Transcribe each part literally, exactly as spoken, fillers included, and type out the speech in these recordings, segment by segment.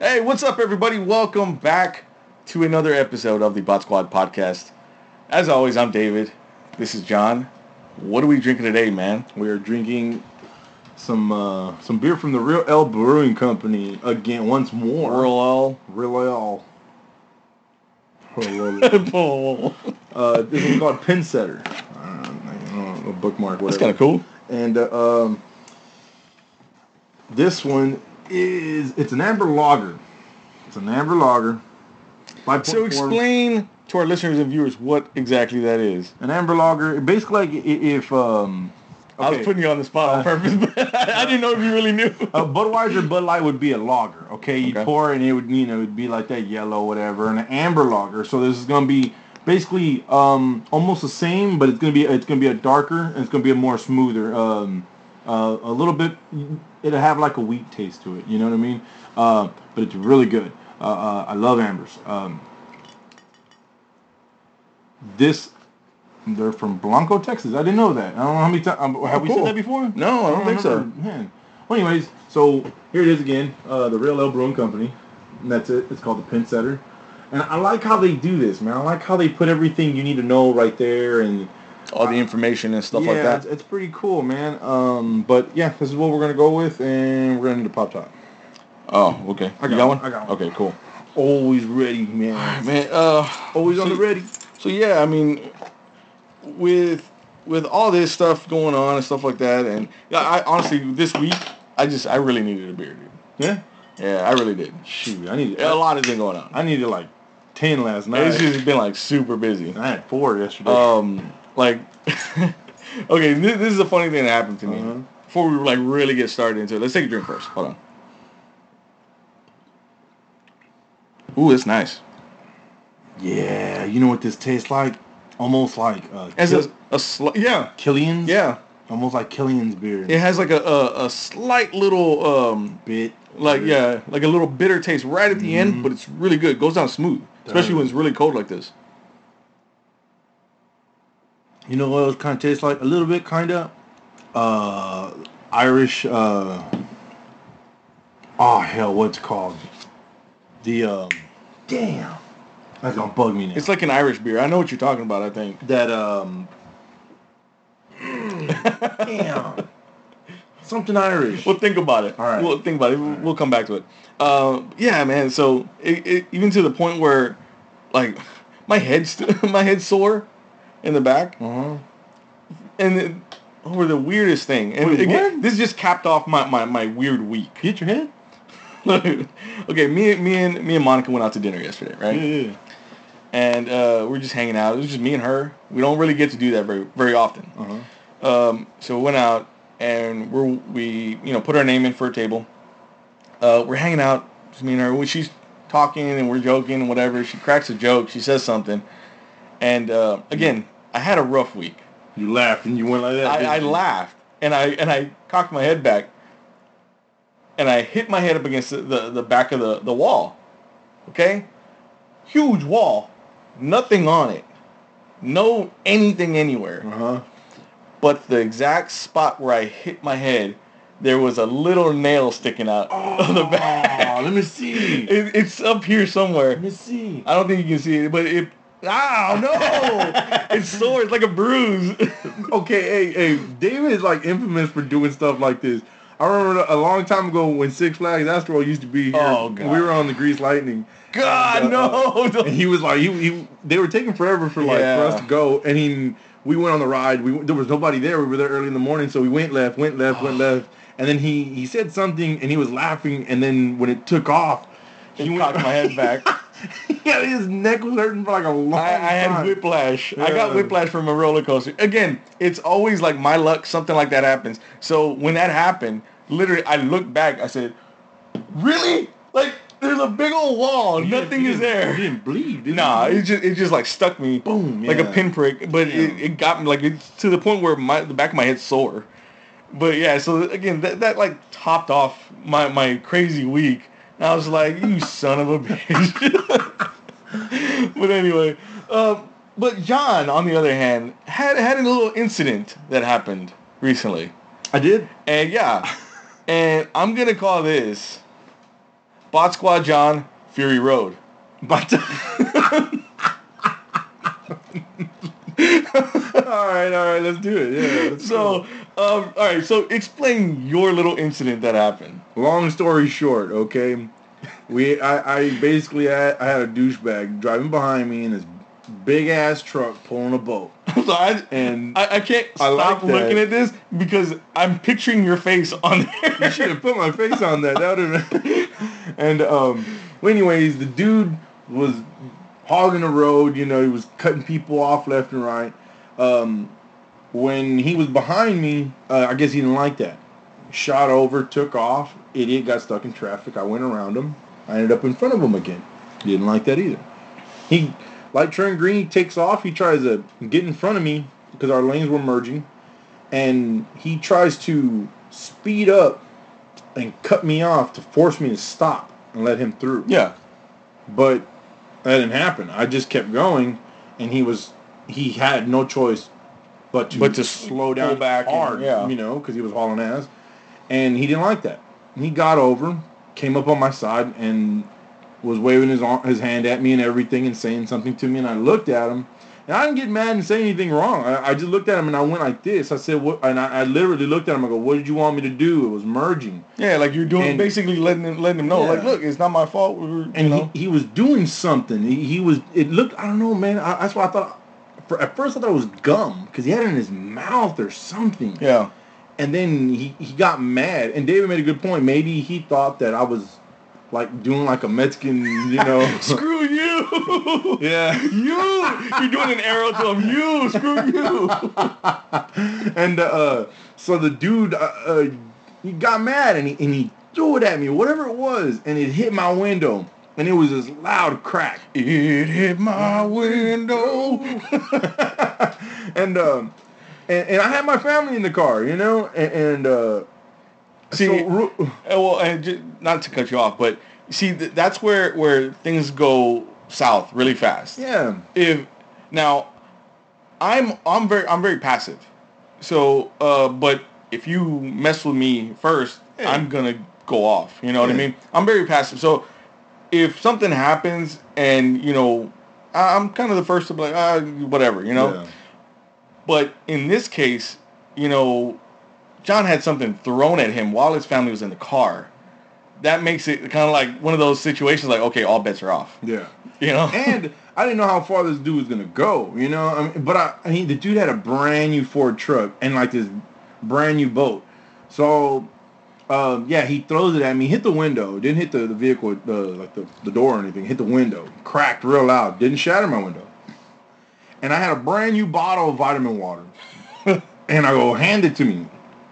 Hey, what's up, everybody? Welcome back to another episode of the Bot Squad podcast. As always, I'm David. This is John. What are we drinking today, man? We are drinking some uh, some beer from the Real Ale Brewing Company again, once more. Real Ale. Real Ale. uh, this one's called Pinsetter. I don't know, a bookmark, whatever. That's kind of cool. And uh, um, this one is, it's an amber lager. It's an amber lager. So explain to our listeners and viewers what exactly that is. An amber lager, basically like if... Um, okay. I was putting you on the spot on purpose, but I didn't know if you really knew. A Budweiser Bud Light would be a lager, okay? You'd okay. pour it and it would, you know, it'd be like that yellow, whatever, and an amber lager. So this is going to be basically um, almost the same, but it's going to be it's going to be a darker and it's going to be a more smoother, um, uh, a little bit. It'll have like a wheat taste to it. You know what I mean? Uh, but it's really good. Uh, uh, I love ambers. Um, this. They're from Blanco, Texas. I didn't know that. I don't know how many times. Um, have oh, we cool. said that before? No, I don't, I don't think so. Man. Well, anyways, so here it is again. Uh, the Real Ale Brewing Company. And that's it. It's called the Pinsetter. And I like how they do this, man. I like how they put everything you need to know right there and all the information and stuff yeah, like that. It's, it's pretty cool, man. Um, but yeah, this is what we're gonna go with, and we're gonna need a pop top. Oh, okay. I got, you got one. one? I got one. Okay, cool. Always ready, man. Man, uh, always so, on the ready. So yeah, I mean, with with all this stuff going on and stuff like that, and yeah, I honestly this week I just I really needed a beer, dude. Yeah. Yeah, I really did. Shoot, I need a lot has been going on. I needed like ten last night. It's just been like super busy. I had four yesterday. Um, like, okay, this, this is a funny thing that happened to me. Uh-huh. Before we like really get started into it, let's take a drink first. Hold on. Ooh, it's nice. Yeah, you know what this tastes like? Almost like uh, as Kill- a, a sl- yeah, Killian's. Yeah, almost like Killian's beer. It has like a a, a slight little um bit, like yeah, like a little bitter taste right at the mm-hmm. end, but it's really good. It goes down smooth, especially when it's really cold like this. You know what it kind of tastes like? A little bit, kind of uh, Irish. Uh, oh hell, what's it called? The um, damn. That's gonna bug me now. It's like an Irish beer. I know what you're talking about, I think. That, um... damn. Something Irish. We'll think about it. All right. We'll think about it. We'll, we'll come back to it. Uh, yeah, man. So, it, it, even to the point where, like, my head's, st- my head's sore in the back. Uh-huh. And it, over the weirdest thing. And Wait, again, what? This just capped off my, my, my weird week. You hit your head? Okay, me, me, and, me and Monica went out to dinner yesterday, right? Yeah, yeah. And uh, we're just hanging out. It was just me and her. We don't really get to do that very very often. Uh-huh. Um, so we went out and we're, we you know put our name in for a table. Uh, we're hanging out, just me and her. She's talking and we're joking and whatever. She cracks a joke. She says something. And uh, again, I had a rough week. You laughed and you went like that. I, I laughed and I and I cocked my head back. And I hit my head up against the, the, the back of the, the wall. Okay? Huge wall. Nothing on it. No anything anywhere. Uh-huh. But the exact spot where I hit my head, there was a little nail sticking out oh, of the back. Let me see. It, it's up here somewhere. Let me see. I don't think you can see it, but it... Oh, no! It's sore. It's like a bruise. Okay, hey, hey, David is like infamous for doing stuff like this. I remember a long time ago when Six Flags Astro used to be here. Oh, God. We were on the Grease Lightning. God, and, uh, no! Uh, and he was like, he, he, they were taking forever for like yeah. for us to go, and he, we went on the ride. We there was nobody there. We were there early in the morning, so we went left, went left, went left, and then he, he said something, and he was laughing, and then when it took off, he it cocked my head back. Yeah, his neck was hurting for like a long I, I time. I had whiplash. Yeah. I got whiplash from a roller coaster. Again, it's always like my luck. Something like that happens. So when that happened, literally, I looked back. I said, "Really? Like, there's a big old wall. You Nothing is there." You didn't bleed, did Nah, you? it just it just like stuck me, boom, like yeah. a pinprick. But it, it got me like it's to the point where my the back of my head's sore. But yeah, so again, that that like topped off my my crazy week. And I was like, "You son of a bitch." But anyway, um, but John, on the other hand, had had a little incident that happened recently. I did. And yeah, and I'm gonna call this Bot Squad John, Fury Road. But all right, all right, let's do it. Yeah. So, um, all right. So, explain your little incident that happened. Long story short, okay. We, I, I basically had, I had a douchebag driving behind me in this big ass truck pulling a boat. So I, and I, I can't I stop like looking at this because I'm picturing your face on there. You should have put my face on that. That would have been. And um, well, anyways, the dude was hogging the road. You know, he was cutting people off left and right. Um, when he was behind me, uh, I guess he didn't like that. Shot over, took off. Idiot got stuck in traffic. I went around him. I ended up in front of him again. Didn't like that either. He, light turned green, he takes off. He tries to get in front of me because our lanes were merging. And he tries to speed up and cut me off to force me to stop and let him through. Yeah. But that didn't happen. I just kept going, and he was, he had no choice but to, but to slow down back hard, and, yeah. you know, because he was hauling ass. And he didn't like that. He got over, came up on my side, and was waving his arm, his hand at me and everything and saying something to me. And I looked at him, and I didn't get mad and say anything wrong. I, I just looked at him, and I went like this. I said, "What?" And I, I literally looked at him. I go, "What did you want me to do?" It was merging. Yeah, like you're doing, and, basically letting him, letting him know, yeah. like, look, it's not my fault. We were, and you know? he, he was doing something. He, he was. It looked. I don't know, man. I, that's why I thought. For, at first, I thought it was gum because he had it in his mouth or something. Yeah. And then he, he got mad. And David made a good point. Maybe he thought that I was like doing like a Mexican, you know. Screw you. Yeah. You. You're doing an arrow to him. You. Screw you. And uh, so the dude, uh, uh, he got mad and he, and he threw it at me, whatever it was. And it hit my window. And it was this loud crack. It hit my window. and um. And, and I had my family in the car, you know, and, and uh, see, so, well, and just, not to cut you off, but see, th- that's where where things go south really fast. Yeah. If now, I'm I'm very I'm very passive, so uh, but if you mess with me first, hey. I'm gonna go off. You know yeah. what I mean? I'm very passive, so if something happens and you know, I'm kind of the first to be like, ah, whatever, you know. Yeah. But in this case, you know, John had something thrown at him while his family was in the car. That makes it kind of like one of those situations like, okay, all bets are off. Yeah. You know? And I didn't know how far this dude was going to go, you know? I mean, but I, I mean, the dude had a brand new Ford truck and like this brand new boat. So, um, yeah, he throws it at me, hit the window, didn't hit the, the vehicle, uh, like the, the door or anything, hit the window, cracked real loud, didn't shatter my window. And I had a brand new bottle of vitamin water. And I go, hand it to me.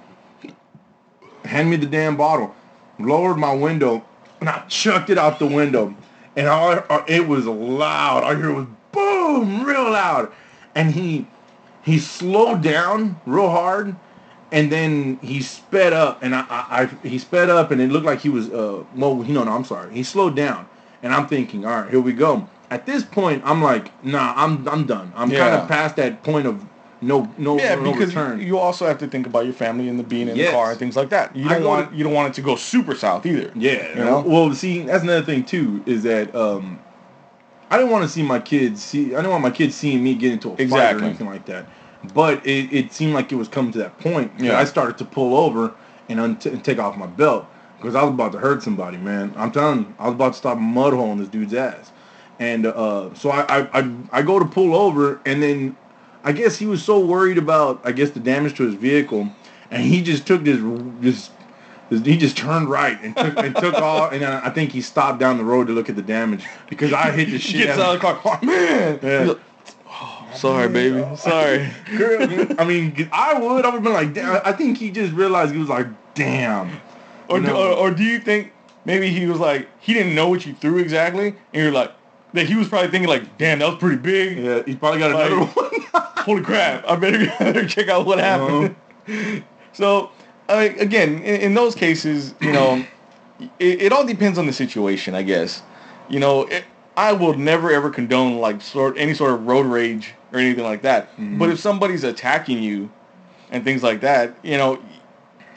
Hand me the damn bottle. Lowered my window. And I chucked it out the window. And all, it was loud. I hear it was boom, real loud. And he he slowed down real hard. And then he sped up. And I, I, I he sped up and it looked like he was, uh, well, no, no, I'm sorry. He slowed down. And I'm thinking, all right, here we go. At this point, I'm like, nah, I'm I'm done. I'm yeah. kind of past that point of no no yeah, no because return. You also have to think about your family and the being in yes. the car and things like that. You don't want to, you don't want it to go super south either. Yeah, you know. Well, see, that's another thing too is that um, I didn't want to see my kids see. I didn't want my kids seeing me get into a exactly. fight or anything like that. But it, it seemed like it was coming to that point. Yeah. I started to pull over and, un- and take off my belt because I was about to hurt somebody, man. I'm telling you, I was about to stop a mud hole in this dude's ass. And uh, so I, I, I go to pull over, and then I guess he was so worried about, I guess, the damage to his vehicle, and he just took this, this, this he just turned right and took, and took off, and I think he stopped down the road to look at the damage because I hit the shit out of the car. Oh, man! Yeah. Like, oh, sorry, baby. Sorry. I mean, I would. I would have been like, damn. I think he just realized he was like, damn. Or, do, or, or do you think maybe he was like, he didn't know what you threw exactly, and you're like, that he was probably thinking like, damn, that was pretty big. Yeah, he's probably got like, another one. Holy crap, I better, I better check out what happened. Uh-huh. So, I mean, again, in, in those cases, you know, it, it all depends on the situation, I guess. You know, it, I will never ever condone like sort any sort of road rage or anything like that. Mm-hmm. But if somebody's attacking you and things like that, you know,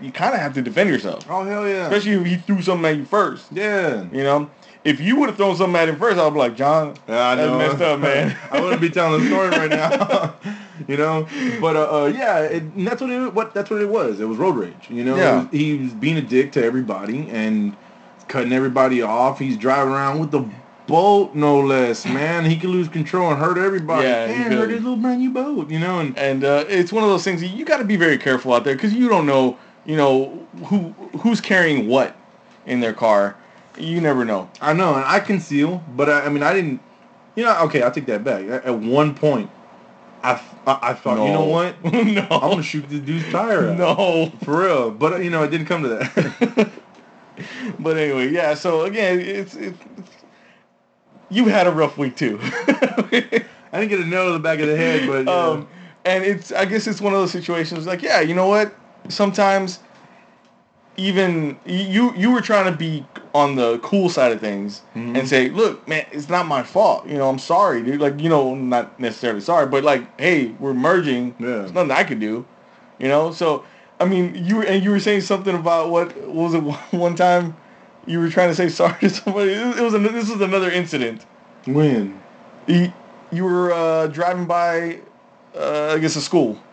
you kind of have to defend yourself. Oh, hell yeah. Especially if he threw something at you first. Yeah. You know? If you would have thrown something at him first, I would be like, John, yeah, I know. that's messed up, man. I wouldn't be telling the story right now. You know? But, uh, uh yeah, it, and that's what it what that's what it was. It was road rage. You know? Yeah. Was, he was being a dick to everybody and cutting everybody off. He's driving around with the boat, no less, man. He could lose control and hurt everybody. Yeah, he can hurt his little brand new boat, you know? And, and uh, it's one of those things, you got to be very careful out there because you don't know, you know, who who's carrying what in their car. You never know. I know, and I conceal, but I, I mean, I didn't, you know, okay, I'll take that back. At, at one point, I, I, I thought, no. you know what? no. I'm going to shoot this dude's tire out. No. For real. But, you know, it didn't come to that. But anyway, yeah, so again, it's, it's, you had a rough week too. I didn't get a nail to the back of the head, but, yeah. Um, and it's, I guess it's one of those situations like, yeah, you know what? Sometimes even you you were trying to be on the cool side of things mm-hmm. and say, look, man, it's not my fault. You know, I'm sorry, dude. Like, you know, not necessarily sorry, but like, hey, we're merging. Yeah. There's nothing I can do. You know, so I mean, you were and you were saying something about what, what was it one time you were trying to say sorry to somebody. It was a, this was another incident. When you, you were uh, driving by, uh, I guess, a school.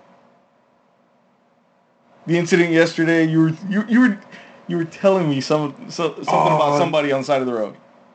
The incident yesterday, you were you you were you were telling me some, some something oh, about somebody on the side of the road.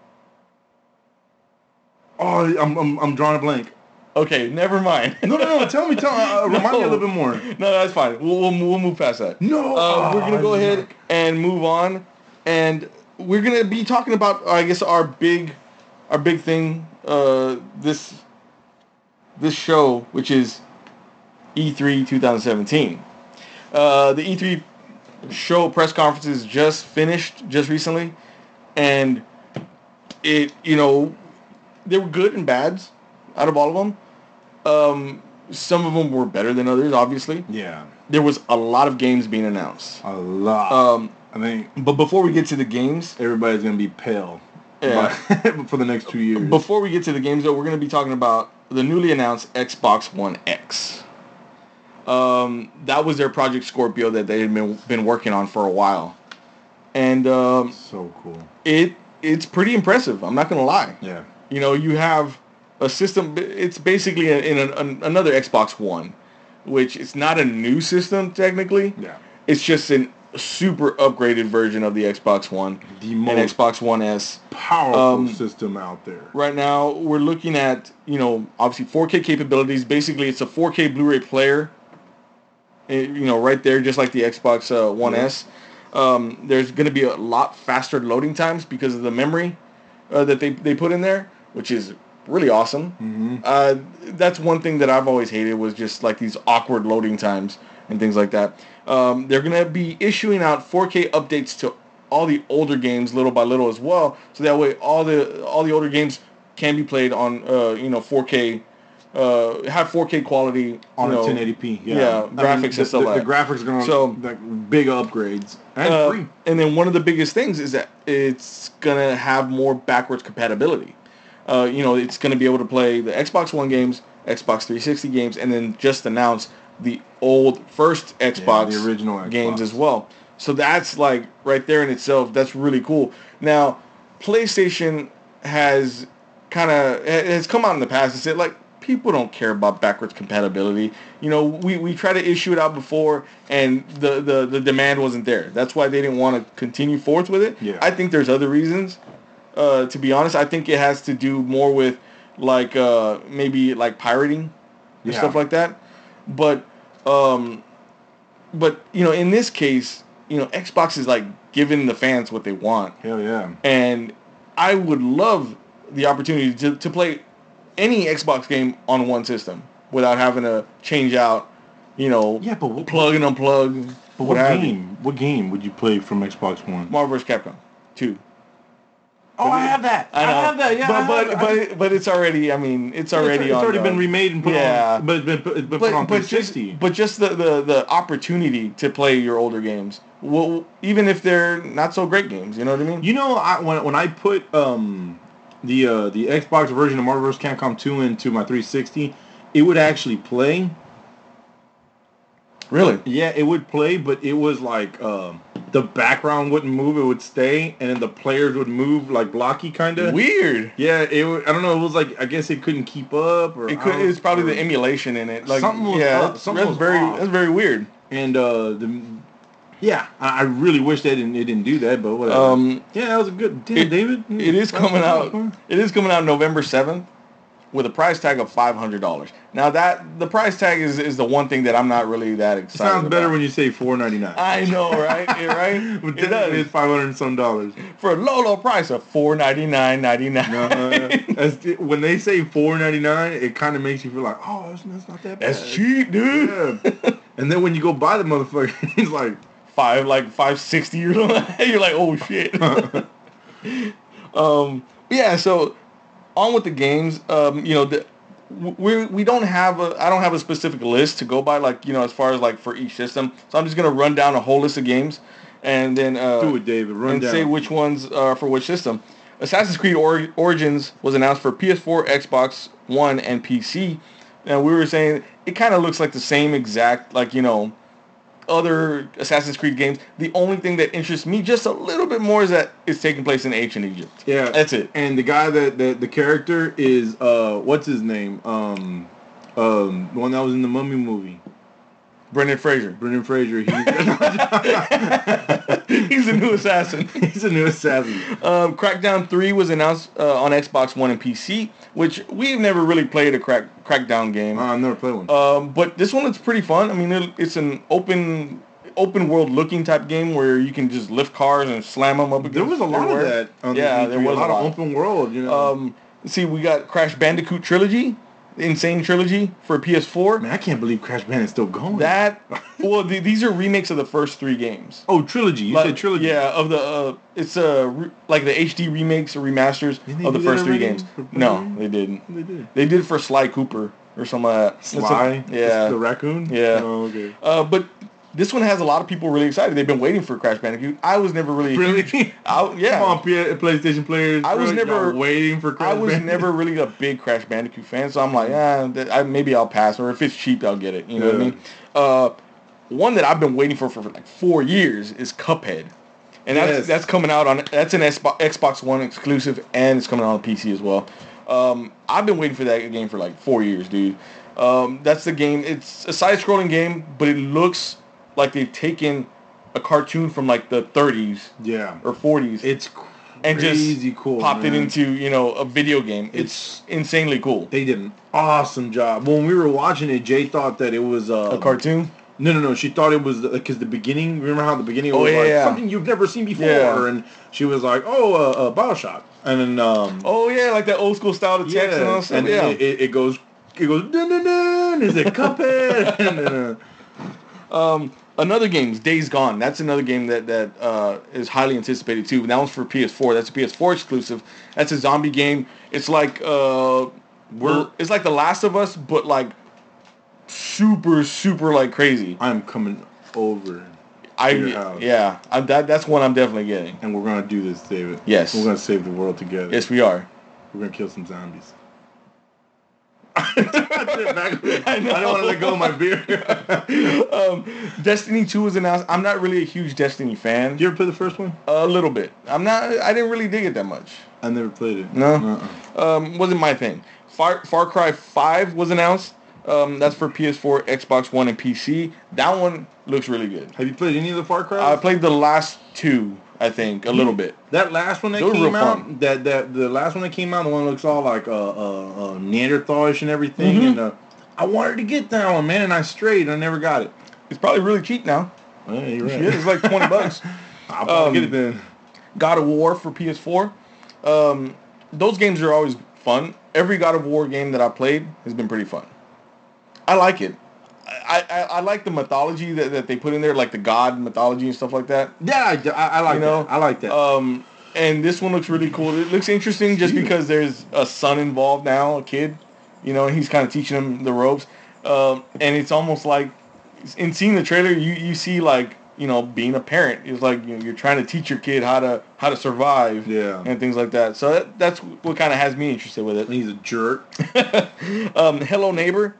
Oh, I'm I'm I'm drawing a blank. Okay, never mind. no, no, no. Tell me, tell me. Uh, remind no. me a little bit more. No, that's fine. We'll we'll, we'll move past that. No, uh, oh, we're gonna go ahead not. and move on, and we're gonna be talking about, I guess, our big our big thing uh, this this show, which is E three twenty seventeen. Uh, the E three show press conferences just finished just recently, and it, you know, they were good and bads out of all of them. Um, some of them were better than others, obviously. Yeah. There was a lot of games being announced. A lot. Um, I mean, but before we get to the games, everybody's gonna be pale. Yeah. For the next two years. Before we get to the games, though, we're gonna be talking about the newly announced Xbox One X. Um, that was their Project Scorpio that they had been been working on for a while, and um, so cool. It it's pretty impressive. I'm not gonna lie. Yeah. You know, you have a system. It's basically in an, an, another Xbox One, which it's not a new system technically. Yeah. It's just a super upgraded version of the Xbox One, the most and Xbox One S. Powerful um, system out there. Right now, we're looking at, you know, obviously four K capabilities. Basically, it's a four K Blu-ray player. It, you know, right there, just like the Xbox uh, One yeah. S. Um, there's going to be a lot faster loading times because of the memory uh, that they, they put in there, which is really awesome. Mm-hmm. Uh, that's one thing that I've always hated, was just like these awkward loading times and things like that. Um, they're going to be issuing out four K updates to all the older games little by little as well, so that way all the all the older games can be played on uh, you know four K. Uh, have four K quality on you know, a ten eighty p. Yeah, yeah graphics I mean, the, and stuff the, like the graphics are going to so like big upgrades and uh, free. And then one of the biggest things is that it's going to have more backwards compatibility. Uh, you know, it's going to be able to play the Xbox One games, Xbox three sixty games, and then just announce the old first Xbox, yeah, the original Xbox games as well. So that's like right there in itself. That's really cool. Now, PlayStation has kind of has come out in the past and said, like, people don't care about backwards compatibility. You know, we, we tried to issue it out before, and the, the, the demand wasn't there. That's why they didn't want to continue forth with it. Yeah. I think there's other reasons. Uh, to be honest, I think it has to do more with, like, uh, maybe like pirating and yeah. stuff like that. But, um, but you know, in this case, you know, Xbox is like giving the fans what they want. Hell yeah! And I would love the opportunity to to play any Xbox game on one system without having to change out, you know, yeah, but what, plug and unplug. But what, what game? You. What game would you play from Xbox One? Marvel versus. Capcom two. Oh, I have that. I, I have that. Yeah, but but have, but, but it's already. I mean, it's already. It's, it's on already the, been remade and put yeah. on. But it's been put, it's been but, put on but three sixty. Just, but just the, the, the opportunity to play your older games, well, even if they're not so great games, you know what I mean? You know, I when when I put um the uh, the Xbox version of Marvel versus. Capcom two into my three sixty, it would actually play. Really? Yeah, it would play, but it was like um, the background wouldn't move; it would stay, and then the players would move like blocky, kind of. Weird. Yeah, it. I don't know. It was like I guess it couldn't keep up, or it could. It's probably the emulation in it. Like something was yeah, up. Something that's was very off. that's very weird. And uh, the yeah, I, I really wish they didn't they didn't do that, but whatever. Um, yeah, that was a good. Damn, it, David. It is coming out. It is coming out November seventh. With a price tag of five hundred dollars. Now that the price tag is, is the one thing that I'm not really that excited about. It sounds better about. When you say four ninety-nine. I know, right? Yeah, right? But it does. It's five hundred and some dollars for a low, low price of four ninety-nine ninety-nine. Uh, when they say four ninety-nine, it kind of makes you feel like, oh, that's, that's not that bad. That's cheap, dude. Yeah. And then when you go buy the motherfucker, he's like five, like five sixty or something. You're like, oh shit. um, yeah. So. On with the games, um, you know, the, we we don't have a I don't have a specific list to go by, like, you know, as far as like for each system. So I'm just gonna run down a whole list of games, and then uh, do it, David. Run and down. say which ones are for which system. Assassin's Creed or- Origins was announced for P S four, Xbox One, and P C. And we were saying it kind of looks like the same exact, like, you know, other Assassin's Creed games. The only thing that interests me just a little bit more is that it's taking place in ancient Egypt. Yeah, that's it. And the guy that the, the character is uh what's his name? Um, um, the one that was in the Mummy movie. Brendan Fraser. Brendan Fraser. He's, he's a new assassin. He's a new assassin. Um, Crackdown three was announced uh, on Xbox One and P C, which we've never really played a crack Crackdown game. Uh, I've never played one. Um, but this one is pretty fun. I mean, it, it's an open open world looking type game where you can just lift cars and slam them up against. There was a lot everywhere. of that. On yeah, the there was a lot, a lot of open world. You know. Um, see, we got Crash Bandicoot Trilogy. Insane Trilogy for P S four. Man, I can't believe Crash Bandicoo's still going. That, well, the, these are remakes of the first three games. Oh, trilogy. You like, said trilogy. Yeah, of the, uh, it's uh, re, like the H D remakes or remasters of the first three games. No, they didn't. They did. They did for Sly Cooper or something like that. Sly? A, yeah. The raccoon? Yeah. Oh, okay. Uh, but this one has a lot of people really excited. They've been waiting for Crash Bandicoot. I was never really... Really? I, yeah. Come on, PlayStation players. I was bro, never... waiting for Crash I was Bandicoot. never really a big Crash Bandicoot fan, so I'm like, yeah, I, maybe I'll pass. Or if it's cheap, I'll get it. You know yeah. what I mean? Uh, one that I've been waiting for for like four years is Cuphead. And that's, yes. that's coming out on... That's an Xbox One exclusive, and it's coming out on P C as well. Um, I've been waiting for that game for like four years, dude. Um, that's the game. It's a side-scrolling game, but it looks... like they've taken a cartoon from like the thirties, yeah, or forties, it's and just cool, popped man. it into, you know, a video game. It's, it's insanely cool. They did an awesome job. When we were watching it, Jay thought that it was uh, a cartoon. No, no, no. She thought it was because the beginning. Remember how the beginning was oh, yeah, like yeah. something you've never seen before, yeah. and she was like, "Oh, uh, uh, BioShock," and then um, oh yeah, like that old school style of text yeah, and all stuff. And yeah, it, it, it goes, it goes, dun dun dun. Is it Cuphead? and then, uh, um. Another game is Days Gone. That's another game that that uh, is highly anticipated too. And that one's for P S four. That's a P S four exclusive. That's a zombie game. It's like uh, we're it's like The Last of Us, but like super super like crazy. I'm coming over. I yeah. I, that that's one I'm definitely getting. And we're gonna do this, David. Yes. We're gonna save the world together. Yes, we are. We're gonna kill some zombies. I, know. I don't want to let go of my beer. um, Destiny two was announced. I'm not really a huge Destiny fan. Did you ever play the first one? A little bit. I'm not. I didn't really dig it that much. I never played it. No. Uh-uh. Um, wasn't my thing. Far Far Cry five was announced. Um, that's for P S four, Xbox One, and P C. That one looks really good. Have you played any of the Far Cry? I played the last two. I think a little bit. That last one that Those came out, fun. that that the last one that came out, the one that looks all like uh, uh, uh Neanderthalish and everything, mm-hmm. and uh, I wanted to get that one, man, and I strayed, and I never got it. It's probably really cheap now. Yeah, you're right. Yeah, it's like twenty bucks. I'll probably um, get it then. God of War for P S four. Um, those games are always fun. Every God of War game that I played has been pretty fun. I like it. I, I, I like the mythology that, that they put in there, like the god mythology and stuff like that. Yeah, I, I, I like you know? that. I like that. Um, and this one looks really cool. It looks interesting just because there's a son involved now, a kid. You know, and he's kind of teaching him the ropes. Um, and it's almost like, in seeing the trailer, you, you see like, you know, being a parent. It's like, you know, you're trying to teach your kid how to how to survive. Yeah. And things like that. So that, that's what kind of has me interested with it. And he's a jerk. um, Hello Neighbor.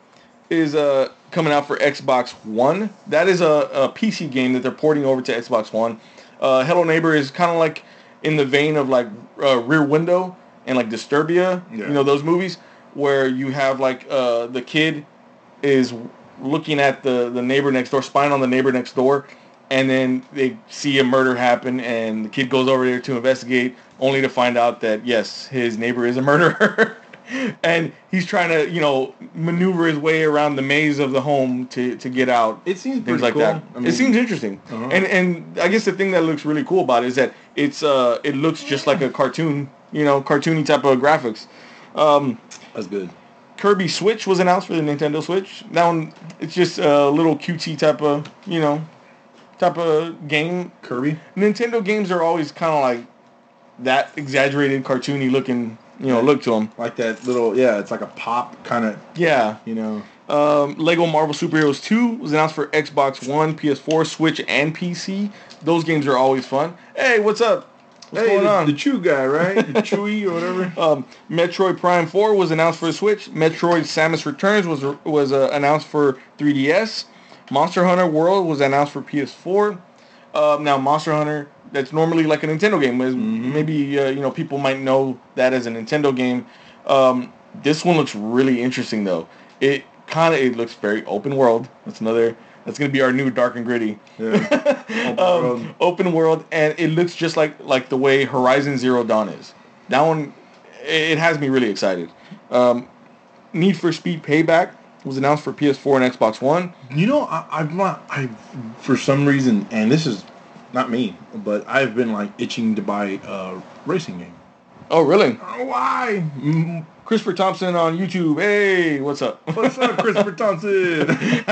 is uh, coming out for Xbox One. That is a, a P C game that they're porting over to Xbox One. Uh, Hello Neighbor is kind of like in the vein of like uh, Rear Window and like Disturbia, yeah. you know, those movies where you have like uh, the kid is looking at the, the neighbor next door, spying on the neighbor next door, and then they see a murder happen, and the kid goes over there to investigate, only to find out that, yes, his neighbor is a murderer. And he's trying to, you know, maneuver his way around the maze of the home to, to get out. It seems things like cool. that. I mean, it seems interesting. Uh-huh. And and I guess the thing that looks really cool about it is that it's uh it looks just like a cartoon, you know, cartoony type of graphics. Um, That's good. Kirby Switch was announced for the Nintendo Switch. That one, it's just a little cutesy type of, you know, type of game. Kirby? Nintendo games are always kind of like that exaggerated, cartoony looking, you know, look to them. Like that little, yeah, it's like a pop kind of, yeah, you know. Um, Lego Marvel Superheroes two was announced for Xbox One, P S four, Switch, and P C. Those games are always fun. Hey, what's up? What's hey, going the, on? The Chew guy, right? The Chewy or whatever. Um, Metroid Prime four was announced for Switch. Metroid Samus Returns was was uh, announced for three D S. Monster Hunter World was announced for P S four. Uh, now, Monster Hunter, that's normally like a Nintendo game. Mm-hmm. Maybe uh, you know people might know that as a Nintendo game. Um, this one looks really interesting, though. It kind of it looks very open world. That's another. That's gonna be our new Dark and Gritty. Yeah. Open, um, world. Open world, and it looks just like like the way Horizon Zero Dawn is. That one, it has me really excited. Um, Need for Speed Payback was announced for P S four and Xbox One. You know, I, I've not, I for some reason, and this is not me, but I've been like itching to buy a racing game. Oh, really? Why? Mm-hmm. Christopher Thompson on YouTube. Hey, what's up? What's up, Christopher Thompson?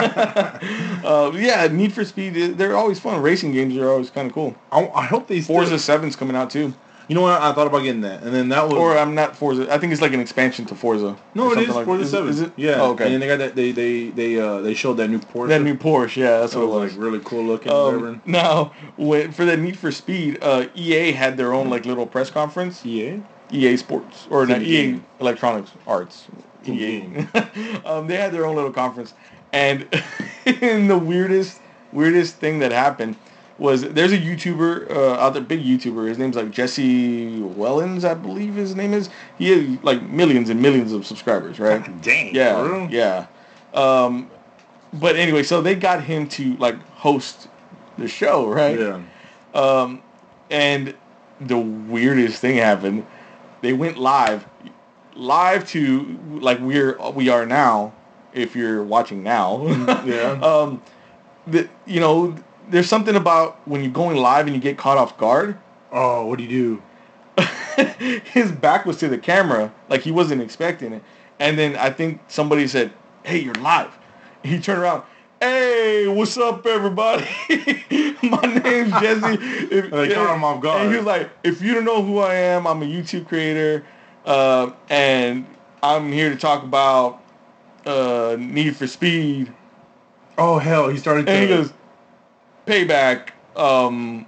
uh, yeah, Need for Speed. They're always fun. Racing games are always kind of cool. I, I hope they. Forza seven's coming out too. You know what? I thought about getting that, and then that was. Or I'm not Forza. I think it's like an expansion to Forza. No, it is like, Forza is, seven. Is it? Yeah. Oh, okay. And then they got that. They they they uh they showed that new Porsche. That new Porsche. Yeah, that's that what was, it was. Like really cool looking. Um, whatever. Now, when, for the Need for Speed, uh, E A had their own like little press conference. E A. E A Sports or not E A game. Electronics Arts. E A. um, they had their own little conference, and and the weirdest weirdest thing that happened was there's a YouTuber uh, out there, big YouTuber. His name's like Jesse Wellens, I believe his name is. He has like millions and millions of subscribers, right? Dang. Yeah, bro. yeah. Um, but anyway, so they got him to like host the show, right? Yeah. Um, and the weirdest thing happened. They went live, live to like we're we are now. If you're watching now, yeah. Um, the, you know, there's something about when you're going live and you get caught off guard. Oh, what do you do? His back was to the camera, like he wasn't expecting it. And then I think somebody said, "Hey, you're live." He turned around. Hey, what's up, everybody? My name's Jesse. If, they caught him off guard. And he was like, if you don't know who I am, I'm a YouTube creator, uh, and I'm here to talk about uh, Need for Speed. Oh, hell, he started to... And he goes, Payback. Um,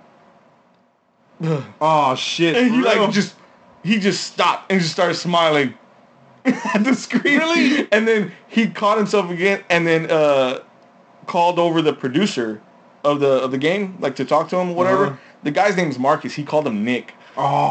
oh, shit. And he like just, he just stopped and just started smiling at the screen. Really? And then he caught himself again and then... Uh, called over the producer of the of the game, like to talk to him, whatever. Uh-huh. The guy's name is Marcus. He called him Nick. Oh.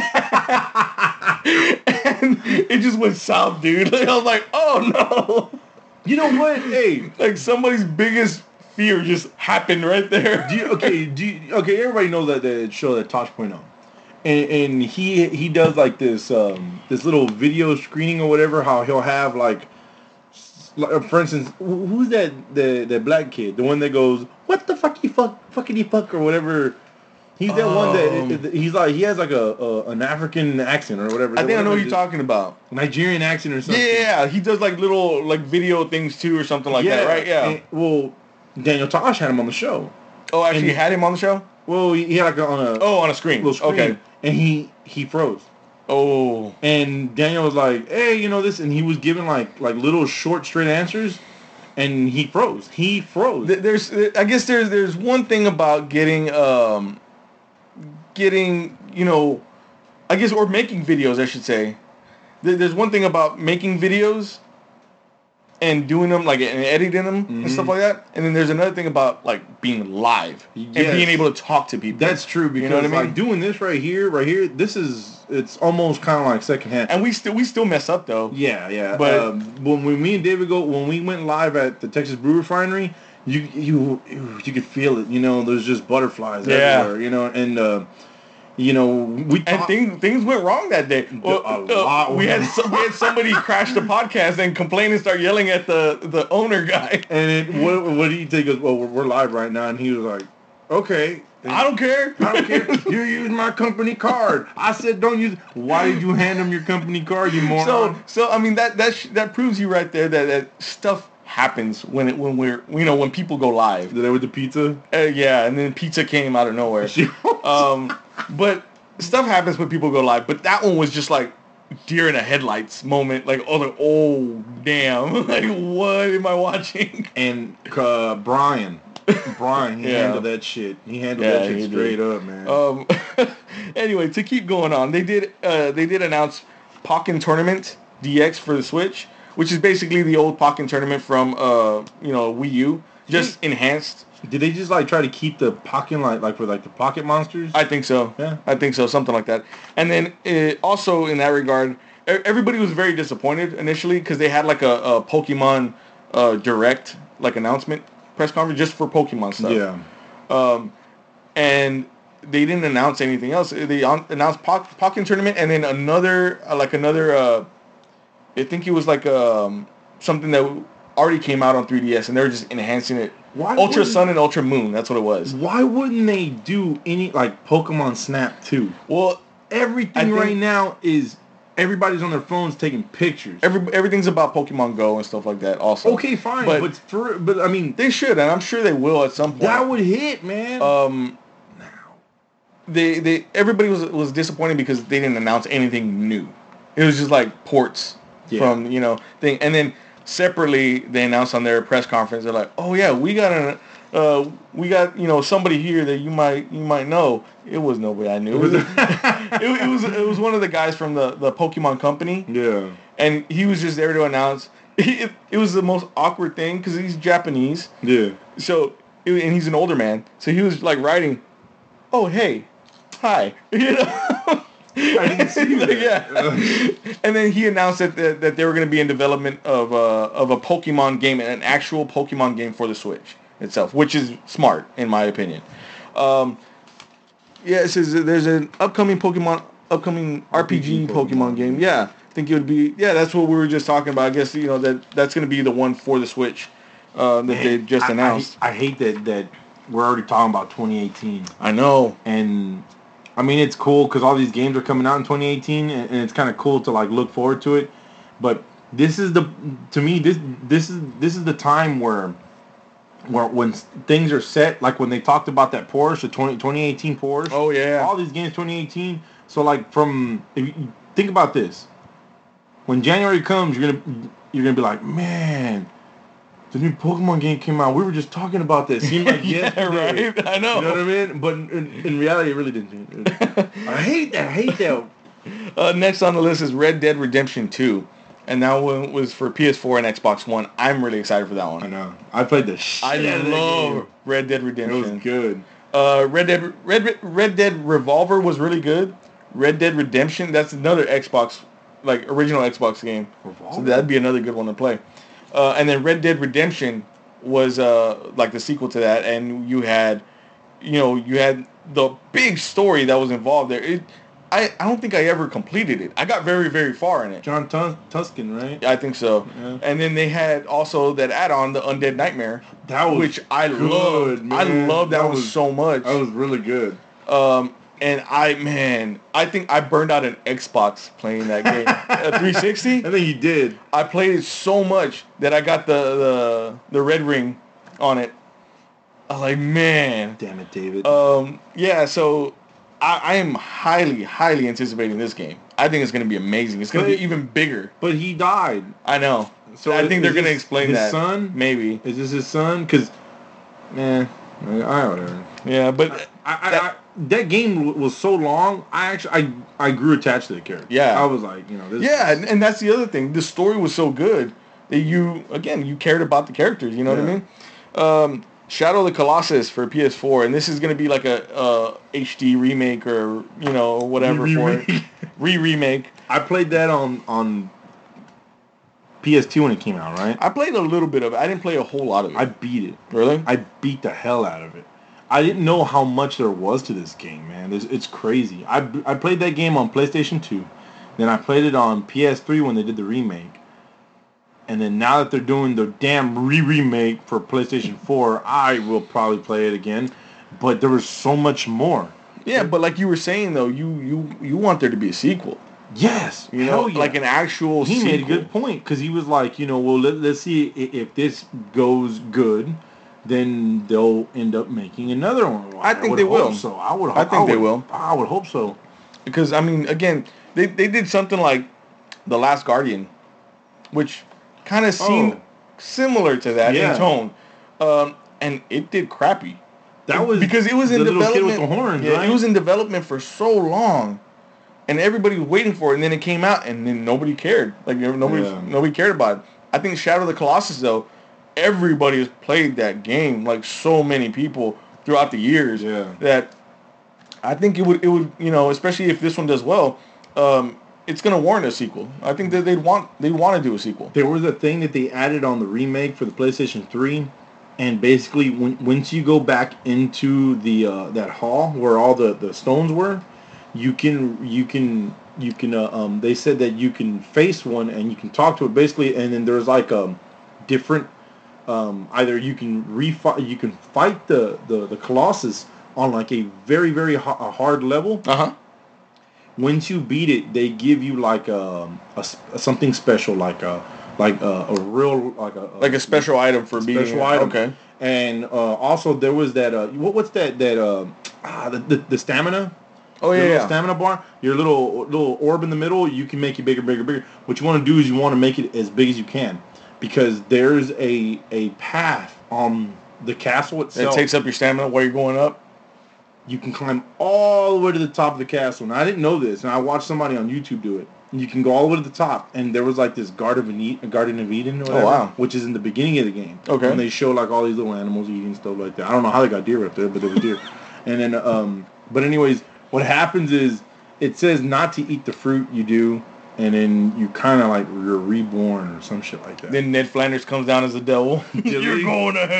And it just went south, dude. Like, I was like, oh no. You know what? Hey, like somebody's biggest fear just happened right there. Do you, okay, do you, okay. Everybody knows that the show that Tosh Point on, and and he he does like this um this little video screening or whatever. How he'll have like. Like, for instance, who's that the the black kid, the one that goes, "What the fuck you fuck fuckity fuck" or whatever? He's that um, one that he's like he has like a, a an African accent or whatever. I think I know what you're talking about. Nigerian accent or something. Yeah, he does like little like video things too or something like yeah, that, right? Yeah. And, well, Daniel Tosh had him on the show. Oh, actually, and, had him on the show. Well, he had like a, on a oh on a screen. Little screen. Okay, and he he froze. Oh. And Daniel was like, hey, you know this, and he was giving like like little short straight answers, and he froze. He froze. There's, I guess there's there's one thing about getting um, getting you know, I guess or making videos, I should say. There's one thing about making videos, and doing them like and editing them mm-hmm. and stuff like that. And then there's another thing about like being live yes. and being able to talk to people. That's true because you know what I mean? Like doing this right here, right here, this is it's almost kind of like secondhand. And we still we still mess up though. Yeah, yeah. But um, when, when me and David go when we went live at the Texas Brew Refinery, you you you could feel it. You know, there's just butterflies yeah. everywhere. You know, and. Uh, You know, we and things things went wrong that day. Well, a lot uh, we had some, we had somebody crash the podcast and complain and start yelling at the, the owner guy. And it, what what did he take? He goes, well, we're, we're live right now, and he was like, okay, and I don't care. I don't care. You use my company card. I said, don't use. Why did you hand him your company card, you moron? So so I mean that that sh- that proves you right there that, that stuff happens when it when we're you know when people go live. Did they with the pizza? Uh, yeah, and then pizza came out of nowhere. um. But stuff happens when people go live. But that one was just like deer in the headlights moment. Like, oh, like, oh damn. Like, what am I watching? And uh, Brian. Brian, he yeah. handled that shit. He handled yeah, that shit straight did. up, man. Um, anyway, to keep going on, they did uh, they did announce Pokken Tournament D X for the Switch, which is basically the old Pokken Tournament from, uh, you know, Wii U, just enhanced. Did they just like try to keep the Pokken like like for like the pocket monsters? I think so. Yeah, I think so. Something like that. And then it, also in that regard, everybody was very disappointed initially because they had like a, a Pokemon uh, Direct like announcement press conference just for Pokemon stuff. Yeah. Um, and they didn't announce anything else. They on, announced po- Pokken Tournament and then another uh, like another. Uh, I think it was like um, something that already came out on three D S and they were just enhancing it. Why Ultra Sun and Ultra Moon, that's what it was. Why wouldn't they do any, like, Pokemon Snap two? Well, everything right now is, everybody's on their phones taking pictures. Every Everything's about Pokemon Go and stuff like that also. Okay, fine, but, but, for, but I mean... They should, and I'm sure they will at some point. That would hit, man. Um, they, they, everybody was, was disappointed because they didn't announce anything new. It was just, like, ports yeah. from, you know, thing. And then... Separately, they announced on their press conference, they're like, "Oh yeah, we got a, uh, we got you know somebody here that you might you might know." It was nobody I knew. It was, it, it was it was one of the guys from the, the Pokemon company. Yeah, and he was just there to announce. It, it was the most awkward thing because he's Japanese. Yeah. So and he's an older man, so he was like writing, "Oh hey, hi," you know. I didn't see that. Yeah. And then he announced that, that that they were going to be in development of a of a Pokemon game, an actual Pokemon game for the Switch itself, which is smart in my opinion. Um, yeah, it says there's an upcoming Pokemon, upcoming R P G Pokemon, Pokemon game. Yeah, I think it would be. Yeah, that's what we were just talking about. I guess you know that that's going to be the one for the Switch uh, that Man, they just I, announced. I, I hate that that we're already talking about twenty eighteen. I know, and. I mean, it's cool because all these games are coming out in twenty eighteen, and, and it's kind of cool to like look forward to it. But this is the, to me, this this is this is the time where, where when things are set, like when they talked about that Porsche, the twenty, twenty eighteen Porsche. Oh yeah. All these games twenty eighteen. So like from, if you think about this, when January comes, you're gonna you're gonna be like, man. The new Pokemon game came out. We were just talking about this. Seemed like yeah, yesterday. Right. I know. You know what I mean? But in, in reality, it really didn't. I hate that. I hate that. Uh, next on the list is Red Dead Redemption two, and that one was for P S four and Xbox One. I'm really excited for that one. I know. I played the shit I out of love game. Red Dead Redemption. It was good. Uh, Red Dead Red Red Dead Revolver was really good. Red Dead Redemption, that's another Xbox, like original Xbox game. Revolver? So that'd be another good one to play. Uh, and then Red Dead Redemption was uh, like the sequel to that, and you had, you know, you had the big story that was involved there. It, I, I don't think I ever completed it. I got very, very far in it. John Tus- Tuscan, right? I think so. Yeah. And then they had also that add-on, the Undead Nightmare, that was which I good, loved. Man. I loved that, that one was, so much. That was really good. Um, and I, man, I think I burned out an Xbox playing that game. A three sixty? I think you did. I played it so much that I got the, the, the red ring on it. I was like, man. Damn it, David. Um, yeah, so I, I am highly, highly anticipating this game. I think it's going to be amazing. It's going to be even bigger. But he died. I know. So I think they're going to explain his that. His son? Maybe. Is this his son? Because, man, I don't know. Yeah, but... I, I, that, I, that game was so long. I actually I, I grew attached to the character. Yeah, I was like, you know, this. Yeah, and, and that's the other thing. The story was so good that you again you cared about the characters. You know Yeah. what I mean? Um, Shadow of the Colossus for P S four, and this is going to be like a, a H D remake or you know whatever for it. Re-remake. I played that on on P S two when it came out, right? I played a little bit of it. I didn't play a whole lot of it. I beat it. Really? I beat the hell out of it. I didn't know how much there was to this game, man. It's, it's crazy. I, I played that game on PlayStation two. Then I played it on P S three when they did the remake. And then now that they're doing the damn re-remake for PlayStation four, I will probably play it again. But there was so much more. Yeah, but like you were saying though, you you, you want there to be a sequel. Yes, you know, yeah. like an actual. He sequel. made a good point because he was like, you know, well, let, let's see if, if this goes good, then they'll end up making another one. Well, I think I they will. Hope so I would. I think I would, they will. I would hope so. Because I mean, again, they they did something like The Last Guardian, which kind of seemed oh. similar to that yeah. in tone, um, and it did crappy. That was because it was in the development. Little kid with the horns, yeah, right? It was in development for so long. And everybody was waiting for it, and then it came out, and then nobody cared. Like nobody, yeah. nobody cared about it. I think Shadow of the Colossus, though, everybody has played that game, like so many people throughout the years. Yeah. That I think it would, it would, you know, especially if this one does well, um, it's gonna warrant a sequel. I think that they'd want, they want to do a sequel. There was a thing that they added on the remake for the PlayStation three, and basically, when once you go back into the uh, that hall where all the, the stones were. You can, you can, you can. Uh, um, they said that you can face one and you can talk to it basically, and then there's like um, different. Um, either you can refight, you can fight the, the, the Colossus on like a very very ha- a hard level. Uh huh. Once you beat it, they give you like a, a, a something special, like a like a, a real like a like a special a, item for a beating. Special item. Okay. And uh, also there was that. Uh, what, what's that? That uh, ah, the, the the stamina. Oh yeah, your little yeah. stamina bar, your little little orb in the middle, you can make it bigger, bigger, bigger. What you want to do is you want to make it as big as you can, because there's a a path on the castle itself. It takes up your stamina while you're going up. You can climb all the way to the top of the castle. And I didn't know this, and I watched somebody on YouTube do it. You can go all the way to the top, and there was like this Garden of Eden, Garden of Eden, or whatever, oh, wow. which is in the beginning of the game. Okay. And they show like all these little animals eating stuff like that. I don't know how they got deer up there, but there was deer. And then, um, but anyways, what happens is. It says not to eat the fruit you do, and then you kind of like you're reborn or some shit like that. Then Ned Flanders comes down as a devil. You're going to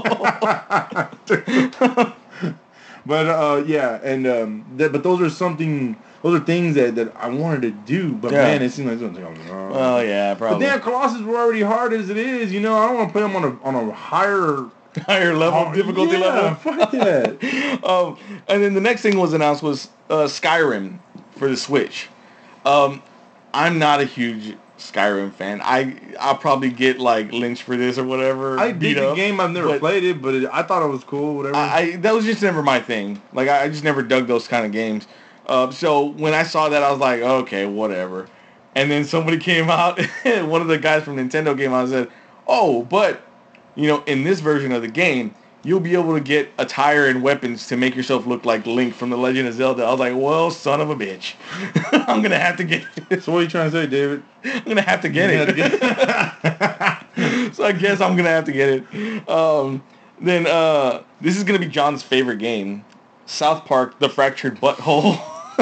hell. But uh, yeah, and um, that, but those are something. Those are things that, that I wanted to do, but yeah. man, it seems like it's gonna take a long. Oh yeah, probably. But damn, Colossus were already hard as it is. You know, I don't want to play them on a on a higher. Higher level, hard, difficulty yeah, level. Fuck that. um, and then the next thing was announced was uh, Skyrim for the Switch. Um, I'm not a huge Skyrim fan. I I'll probably get like lynched for this or whatever. I beat the up, game. I've never played it, but it, I thought it was cool. Whatever. I, I that was just never my thing. Like I, I just never dug those kind of games. Uh, so when I saw that, I was like, okay, whatever. And then somebody came out, one of the guys from Nintendo came out and said, oh, but you know, in this version of the game, you'll be able to get attire and weapons to make yourself look like Link from The Legend of Zelda. I was like, well, son of a bitch. I'm going to have to get it. So what are you trying to say, David? I'm going to have to get it. So I guess I'm going to have to get it. Um, then uh, this is going to be John's favorite game. South Park, The Fractured Butthole.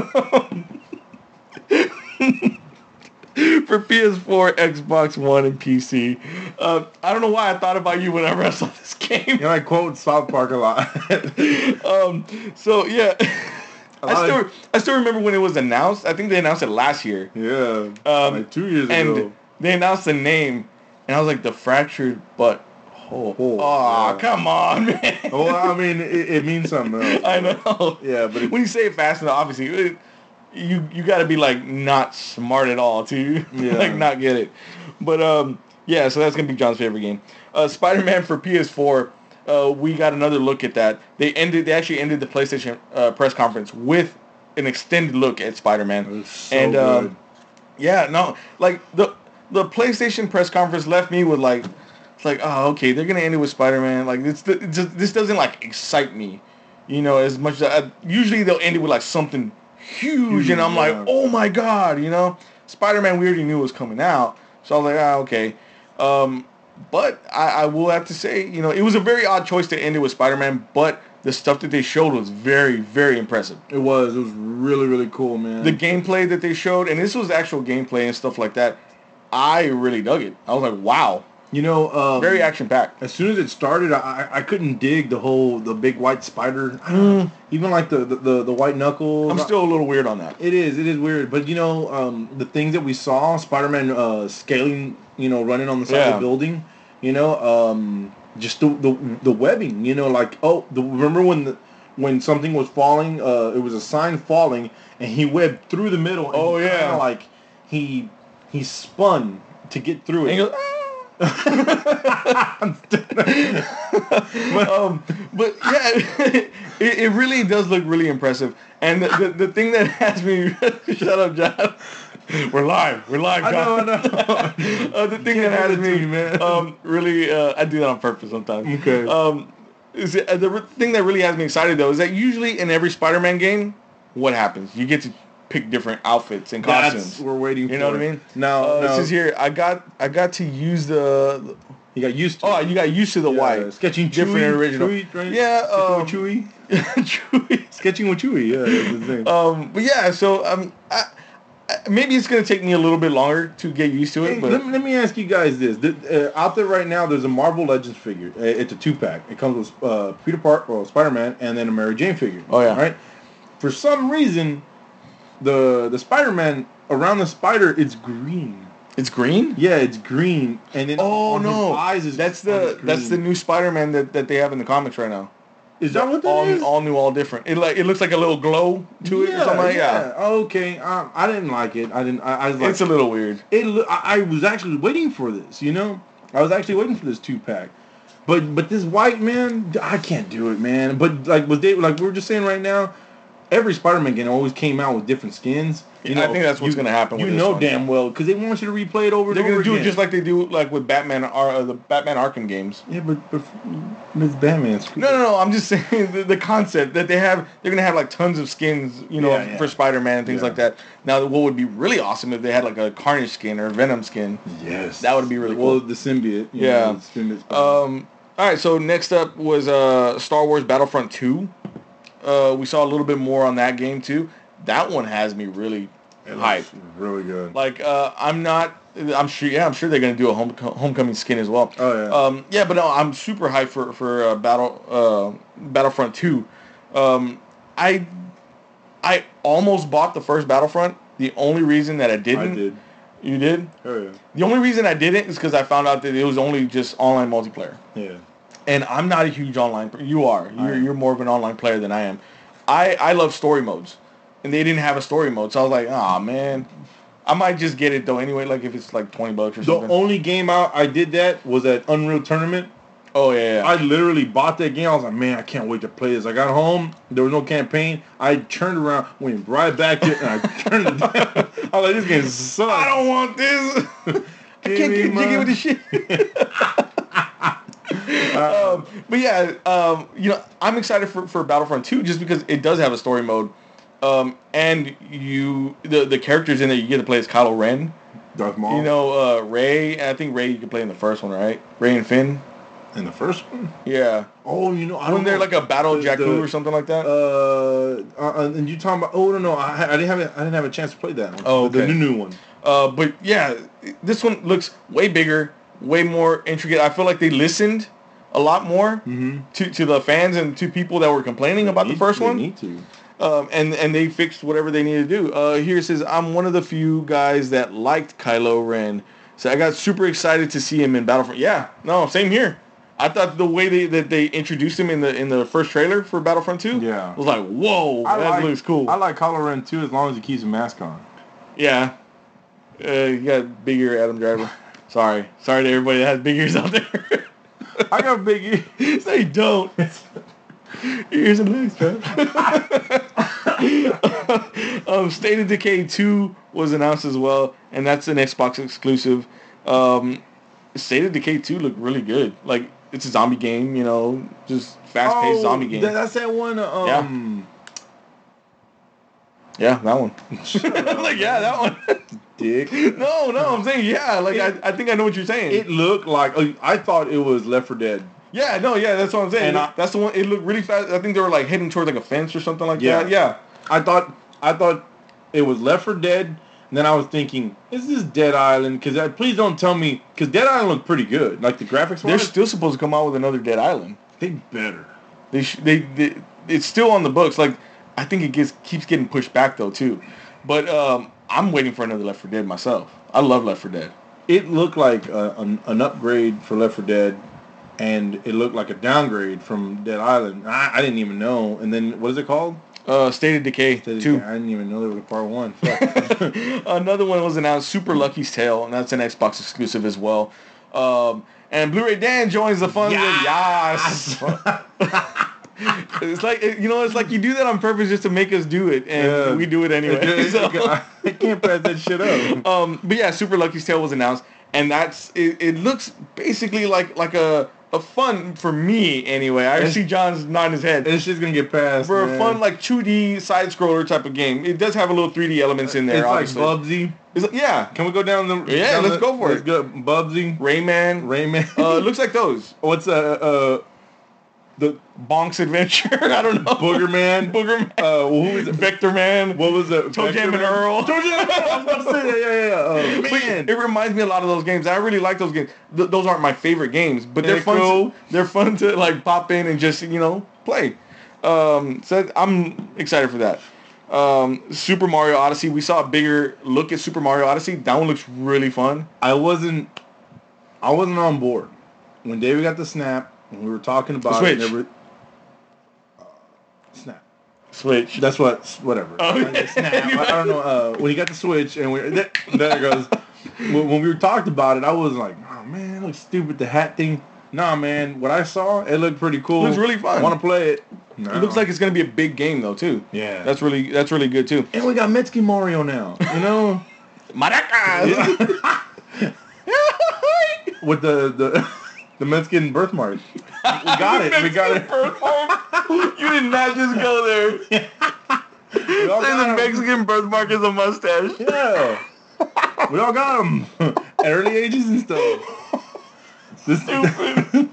For P S four, Xbox One, and P C. Uh, I don't know why I thought about you whenever I saw this game. You know, I quote South Park a lot. um, so, yeah. I still, I still remember when it was announced. I think they announced it last year. Yeah, um, like two years and ago. And they announced the name, and I was like, The Fractured Butthole. Oh, oh yeah. Come on, man. Well, I mean, it, it means something else. I know. Yeah, but when you say it fast enough, obviously, it, you you got to be like not smart at all to yeah. like not get it. But um, yeah, so that's gonna be John's favorite game. Uh, Spider-Man for P S four. Uh, we got another look at that. They ended. They actually ended the PlayStation uh, press conference with an extended look at Spider-Man. So and um, good. yeah, no, like the the PlayStation press conference left me with like. It's like, oh, okay, they're gonna end it with Spider-Man. Like, it's, it's just, this doesn't like excite me, you know, as much as I, usually they'll end it with like something huge, and I'm yeah. like, oh my god, you know, Spider-Man we already knew was coming out, so I was like, ah, okay. Um, but I, I will have to say, you know, it was a very odd choice to end it with Spider-Man, but the stuff that they showed was very, very impressive. It was. It was really, really cool, man. The gameplay that they showed, and this was actual gameplay and stuff like that, I really dug it. I was like, wow. You know, um, very action packed. As soon as it started, I I couldn't dig the whole the big white spider. I don't know, even like the, the, the, the white knuckles. I'm still a little weird on that. It is, it is weird. But you know, um, the things that we saw, Spider-Man uh, scaling, you know, running on the side yeah. of the building, you know, um, just the, the the webbing, you know, like oh, the, remember when the when something was falling, uh, it was a sign falling, and he webbed through the middle. And oh he yeah, like he he spun to get through it. but, um, but yeah, it, it really does look really impressive. And the, the, the thing that has me shut up, John. We're live. We're live, John. I know, I know. uh, the thing that has me, me, man, um, really, uh, I do that on purpose sometimes. Okay. Um, is it, uh, the thing that really has me excited though is that usually in every Spider-Man game, what happens? You get to pick different outfits and costumes. That's what we're waiting for. You know what I mean? Now, uh, no. This is here. I got I got to use the. You got used to. Oh, it. you got used to the yeah, white. Sketching different Chewy, and original. Chewy, right? Yeah. Um, Chewy. Chewy. Sketching with Chewy. Yeah, that's the thing. Um, but yeah, so um, I, I, maybe it's gonna take me a little bit longer to get used to it. Hey, but let me, let me ask you guys this: the, uh, out there right now, there's a Marvel Legends figure. Uh, It's a two pack. It comes with uh, Peter Parker, well, Spider-Man, and then a Mary Jane figure. Oh yeah. Right. For some reason, the the Spider-Man around the spider, it's green. It's green? Yeah, it's green, and then oh on no, his eyes is that's the that's the new Spider-Man that, that they have in the comics right now. Is that what that all, is? All new, all different. It like it looks like a little glow to it yeah, or something like yeah. that. Okay, um, I didn't like it. I didn't. I, I was like, it's a little weird. It. I, I was actually waiting for this. You know, I was actually waiting for this two pack. But but this white man, I can't do it, man. But like with David, like we were just saying right now, every Spider-Man game always came out with different skins. You know, I think that's what's going to happen. You with know this damn well because they want you to replay it over. They're and over going to do again. it just like they do like with Batman or uh, the Batman Arkham games. Yeah, but but it's Batman. No, no, no. I'm just saying the, the concept that they have. They're going to have like tons of skins, you know, yeah, yeah. for Spider-Man and things yeah. like that. Now, what would be really awesome if they had like a Carnage skin or a Venom skin? Yes, that would be really cool. Well, the symbiote. Yeah. Know, the symbiote um. All right. So next up was uh Star Wars Battlefront two. Uh, we saw a little bit more on that game too. That one has me really hyped. Really good. Like uh, I'm not. I'm sure. Yeah, I'm sure they're gonna do a home, homecoming skin as well. Oh yeah. Um. Yeah, but no, I'm super hyped for for uh, battle uh Battlefront two. Um. I I almost bought the first Battlefront. The only reason that I didn't. I did. You did? Oh yeah. The only reason I didn't is because I found out that it was only just online multiplayer. Yeah. And I'm not a huge online. You are. You're you're more of an online player than I am. I I love story modes, and they didn't have a story mode, so I was like, oh man, I might just get it though anyway. Like if it's like twenty bucks or something. The only game out I did that was at Unreal Tournament. Oh yeah, yeah. I literally bought that game. I was like, man, I can't wait to play this. I got home. There was no campaign. I turned around, went right back to it, and I turned it down. I was like, this game sucks. I don't want this. I can't get jiggy with the shit. um, but yeah, um, you know, I'm excited for, for Battlefront two just because it does have a story mode, um, and you the the characters in it you get to play as Kylo Ren, Darth Maul. You know, uh, Rey. I think Rey you can play in the first one, right? Rey and Finn. In the first one? Yeah. Oh, you know, I when don't they're know. like a battle The- Jakku the- or something like that. Uh, uh, and you talking about? Oh no, no, I, I didn't have a, I didn't have a chance to play that one. Oh, The- okay. the new new one. Uh, but yeah, this one looks way bigger, way more intricate. I feel like they listened a lot more Mm-hmm. to, to the fans and to people that were complaining about the first they one. Need to. Um, and, and they fixed whatever they needed to do. Uh, here it says, I'm one of the few guys that liked Kylo Ren. So I got super excited to see him in Battlefront. Yeah, no, same here. I thought the way they that they introduced him in the in the first trailer for Battlefront two Yeah. was like, whoa, I that like, looks cool. I like Kylo Ren too, as long as he keeps a mask on. Yeah. Uh, you got big ear Adam Driver. Sorry. Sorry to everybody that has big ears out there. I got big ears. They don't. Ears and legs, bro. um, State of Decay two was announced as well, and that's an Xbox exclusive. Um, State of Decay two looked really good. Like, it's a zombie game, you know, just fast-paced Oh, zombie game. that- That's that one. Um, Yeah, that one. Like, yeah, that one. Dick. No, no, I'm saying, yeah. Like, it, I, I think I know what you're saying. It looked like, I thought it was Left four Dead. Yeah, no, yeah, that's what I'm saying. And I, that's the one, it looked really fast. I think they were, like, heading towards, like, a fence or something like yeah. that. Yeah. I thought, I thought it was Left four Dead, and then I was thinking, is this Dead Island? Because please don't tell me, because Dead Island looked pretty good. Like, the graphics They're wise. still supposed to come out with another Dead Island. They better. They, sh- they, they, it's still on the books. Like, I think it gets keeps getting pushed back, though, too. But um, I'm waiting for another Left four Dead myself. I love Left four Dead. It looked like a, an, an upgrade for Left four Dead, and it looked like a downgrade from Dead Island. I, I didn't even know. And then, what is it called? Uh, State of Decay State of two. Decay. I didn't even know there was a part one. Another one was announced, Super Lucky's Tale, and that's an Xbox exclusive as well. Um, and Blu-ray Dan joins the fun yes! with Yas. It's like, you know, it's like you do that on purpose just to make us do it, and yeah. we do it anyway. So, I can't pass that shit up. Um, but yeah, Super Lucky's Tale was announced, and that's it, it looks basically like like a a fun for me anyway. I it's, see John's nodding his head. It's just gonna get passed for man. a fun like two D side scroller type of game. It does have a little three D elements in there. It's obviously. like Bubsy. Is it, yeah. Can we go down the? Yeah, down let's the, go for let's it. Go. Bubsy. Rayman. Rayman. Uh, it looks like those. What's uh uh. The Bonk's Adventure. I don't know. Booger Man. Booger Man. Uh, who was it? Vector Man. What was it? Toe Jam and Earl. Toe Jam and Earl. I was about to say that. Yeah, yeah, yeah. Oh, man. It reminds me a lot of those games. I really like those games. Th- those aren't my favorite games, but they're, they're fun. Cool. To, they're fun to like pop in and just you know play. Um, so I'm excited for that. Um, Super Mario Odyssey. We saw a bigger look at Super Mario Odyssey. That one looks really fun. I wasn't. I wasn't on board when David got the snap. When we were talking about Switch. it. Never, Snap. Switch. That's what, whatever. Oh, okay. Snap. I, I don't know. Uh, when he got the Switch and we, there, there it goes. when, when we were talked about it, I was like, oh man, it looks stupid, the hat thing. Nah, man, what I saw, it looked pretty cool. It looks really fun. I want to play it. No. It looks like it's going to be a big game though, too. Yeah. That's really, that's really good too. And we got Metzky Mario now, you know? Maracas! Yeah. With the, the, the Mexican birthmark. We got it. We got it. Birthmark. You did not just go there. Saying the Mexican birthmark is a mustache. Yeah. We all got them at early ages and stuff. Stupid.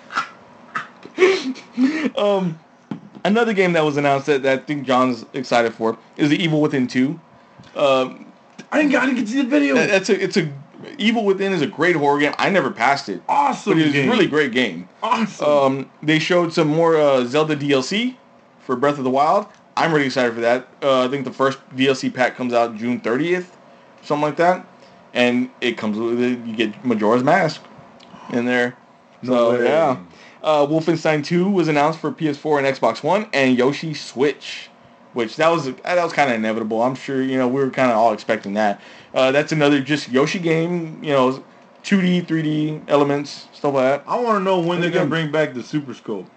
um, another game that was announced that, that I think John's excited for is the Evil Within two. Um, I didn't, I didn't get to see the video. That, that's a, it's a Evil Within is a great horror game. I never passed it. Awesome But it was game. a really great game. Awesome. Um, they showed some more uh, Zelda D L C for Breath of the Wild. I'm really excited for that. Uh, I think the first D L C pack comes out June thirtieth, something like that. And it comes with it. You get Majora's Mask in there. So, no yeah. Uh, Wolfenstein two was announced for P S four and Xbox One. And Yoshi Switch, which that was that was kind of inevitable. I'm sure, you know, we were kind of all expecting that. Uh, that's another just Yoshi game, you know, two D, three D elements, stuff like that. I want to know when they're going to bring back the Super Scope.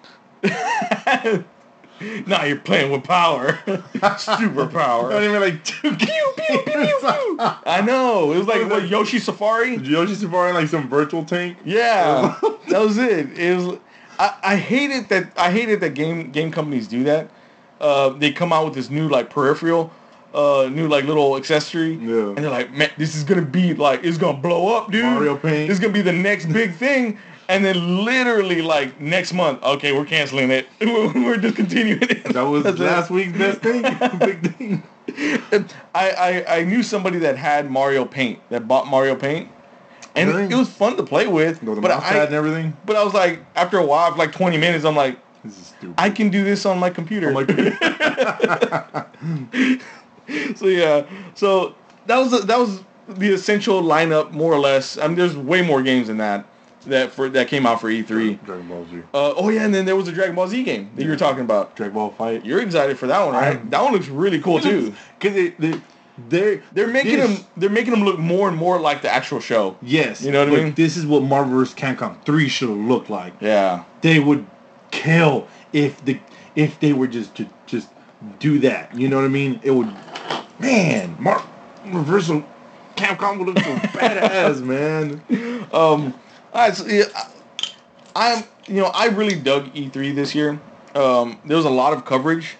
Now you're playing with power. Super power. I mean, like, two pew, pew, pew, pew, pew. I know. It was like, what, Yoshi Safari? Yoshi Safari, like some virtual tank? Yeah. That was it. It was... I, I hated that I hated that game game companies do that. Uh, they come out with this new, like, peripheral... Uh, new like little accessory, yeah. And they're like, man, this is gonna be like, it's gonna blow up, dude. Mario Paint. This is gonna be the next big thing, and then literally like next month, okay, we're canceling it. We're discontinuing it. That was That's last it. week's best thing, big thing. I, I I knew somebody that had Mario Paint, that bought Mario Paint, and really? It was fun to play with. Go to but mouse I pad and everything. But I was like, after a while, after like twenty minutes, I'm like, this is stupid. I can do this on my computer. On my computer. So yeah, so that was the, that was the essential lineup more or less. I mean, there's way more games than that that for that came out for E three. Dragon Ball Z. Uh, oh yeah, and then there was a Dragon Ball Z game that you were talking about. Dragon Ball Fight. You're excited for that one, right? I'm, that one looks really cool too. Because they, they they're they're making this, them they're making them look more and more like the actual show. Yes, you know what I mean. This is what Marvel versus. Capcom three should have looked like. Yeah, they would kill if the if they were just to just do that. You know what I mean? It would. Man, Mark Reversal Capcom would look so badass, man. Um, all right, so, yeah, I'm, you know, I really dug E three this year. Um, there was a lot of coverage.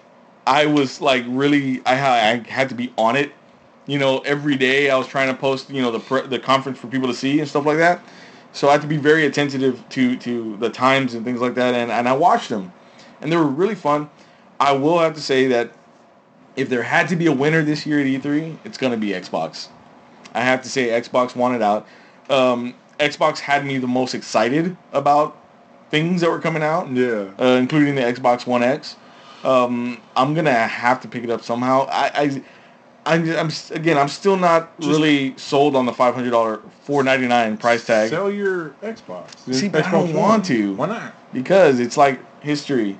I was like really, I, ha- I had to be on it. You know, every day I was trying to post, you know, the pre- the conference for people to see and stuff like that. So I had to be very attentive to, to the times and things like that. And, and I watched them. And they were really fun. I will have to say that if there had to be a winner this year at E three, it's going to be Xbox. I have to say Xbox won it out. Um, Xbox had me the most excited about things that were coming out. Yeah. Uh, including the Xbox One X. Um, I'm going to have to pick it up somehow. I... I I'm, I'm again. I'm still not Just really sold on the five hundred dollars, four ninety-nine price tag. Sell your Xbox. See, but I don't want to. Why not? Because it's like history.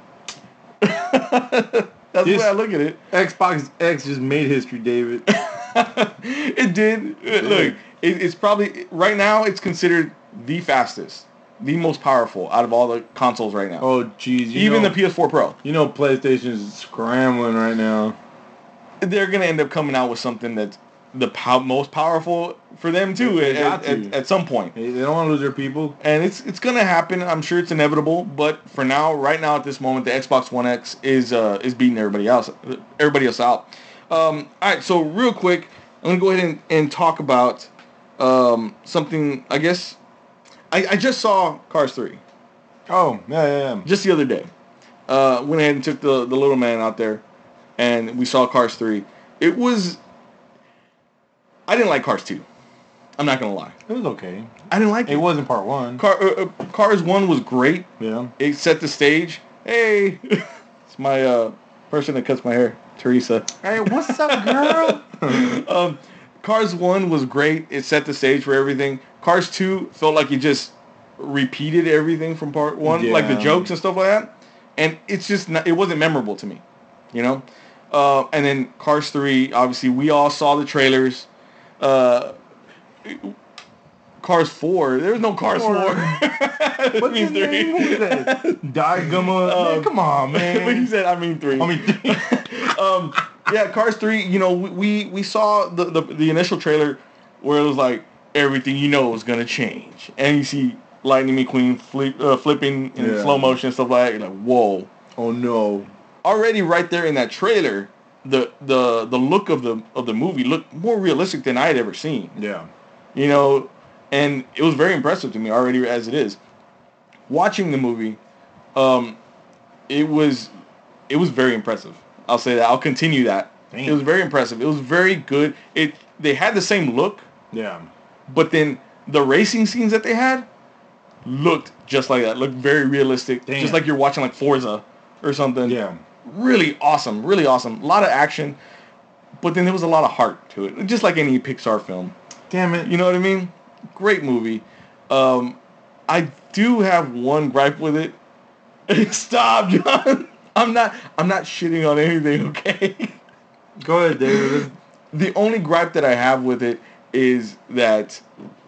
That's this, the way I look at it. Xbox X just made history, David. It did. It Look, it, it's probably right now. It's considered the fastest, the most powerful out of all the consoles right now. Oh, jeez. Even know, the P S four Pro. You know, PlayStation's scrambling right now. They're going to end up coming out with something that's the pow- most powerful for them, too, at, at, at some point. They don't want to lose their people. And it's it's going to happen. I'm sure it's inevitable. But for now, right now at this moment, the Xbox One X is uh, is beating everybody else everybody else out. Um, all right, so real quick, I'm going to go ahead and, and talk about um, something, I guess. I, I just saw Cars three. Oh, yeah, yeah, yeah. Just the other day. Uh, went ahead and took the, the little man out there. And we saw Cars three. It was... I didn't like Cars two. I'm not going to lie. It was okay. I didn't like it. It wasn't part one. Car, uh, uh, Cars one was great. Yeah. It set the stage. Hey! It's my uh, person that cuts my hair, Teresa. Hey, what's up, girl? um, Cars one was great. It set the stage for everything. Cars two felt like it just repeated everything from part one. Yeah. Like the jokes and stuff like that. And it's just... Not, it wasn't memorable to me. You know? Uh, and then Cars three, obviously, we all saw the trailers. Uh, Cars four, there's no Cars four. What's his name? Who is that? Diagumma. Um, man, come on, man. But he said, I mean three. I mean three. um, yeah, Cars three, you know, we, we saw the, the, the initial trailer where it was like, everything you know is going to change. And you see Lightning McQueen flip, uh, flipping in yeah. slow motion and stuff like that. You're like, whoa. Oh, no. Already right there in that trailer, the the the look of the of the movie looked more realistic than I had ever seen. Yeah. You know, and it was very impressive to me already as it is. Watching the movie, um, it was it was very impressive. I'll say that. I'll continue that. Damn. It was very impressive. It was very good. It they had the same look. Yeah. But then the racing scenes that they had looked just like that. Looked very realistic. Damn. Just like you're watching like Forza or something. Yeah. Really awesome, really awesome. A lot of action, but then there was a lot of heart to it, just like any Pixar film. Damn it. You know what I mean? Great movie. Um, I do have one gripe with it. Stop, John. I'm not. I'm not shitting on anything. Okay. Go ahead, David. The only gripe that I have with it is that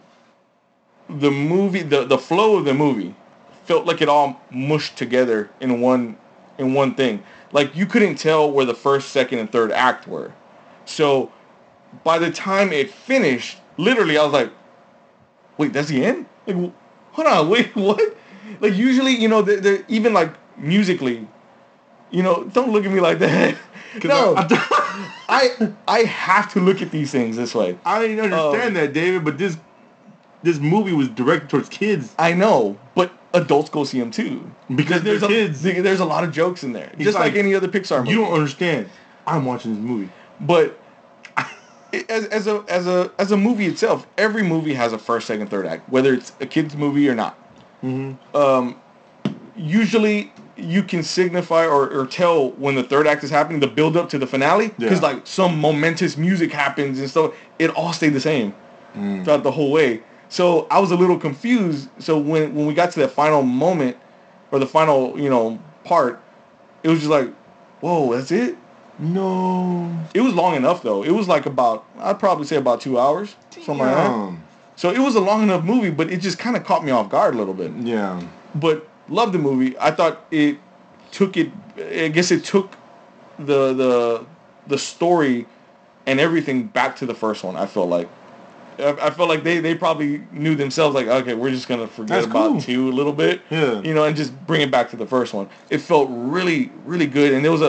the movie, the the flow of the movie, felt like it all mushed together in one in one thing. Like, you couldn't tell where the first, second, and third act were. So, by the time it finished, literally, I was like, wait, that's the end? Like, hold on, wait, what? Like, usually, you know, they're, they're, even, like, musically, you know, don't look at me like that. No, I, I I have to look at these things this way. I didn't understand um, that, David, but this this movie was directed towards kids. I know, but adults go see them too. Because there's a, kids. There's a lot of jokes in there. It's just like, like any other Pixar movie. You don't understand. I'm watching this movie. But as, as a as a as a movie itself, every movie has a first, second, third act, whether it's a kid's movie or not. Mm-hmm. Um, usually you can signify or, or tell when the third act is happening, the build up to the finale, because yeah. like some momentous music happens and stuff. It all stayed the same mm. throughout the whole way. So I was a little confused. So when, when we got to that final moment, or the final, you know, part, it was just like, whoa, that's it? No. It was long enough, though. It was like about, I'd probably say about two hours. Damn. Something like that. So it was a long enough movie, but it just kind of caught me off guard a little bit. Yeah. But loved the movie. I thought it took it, I guess it took the the the story and everything back to the first one, I felt like. I felt like they, they probably knew themselves, like, okay, we're just going to forget That's about cool. two a little bit, yeah. you know, and just bring it back to the first one. It felt really, really good. And there was a,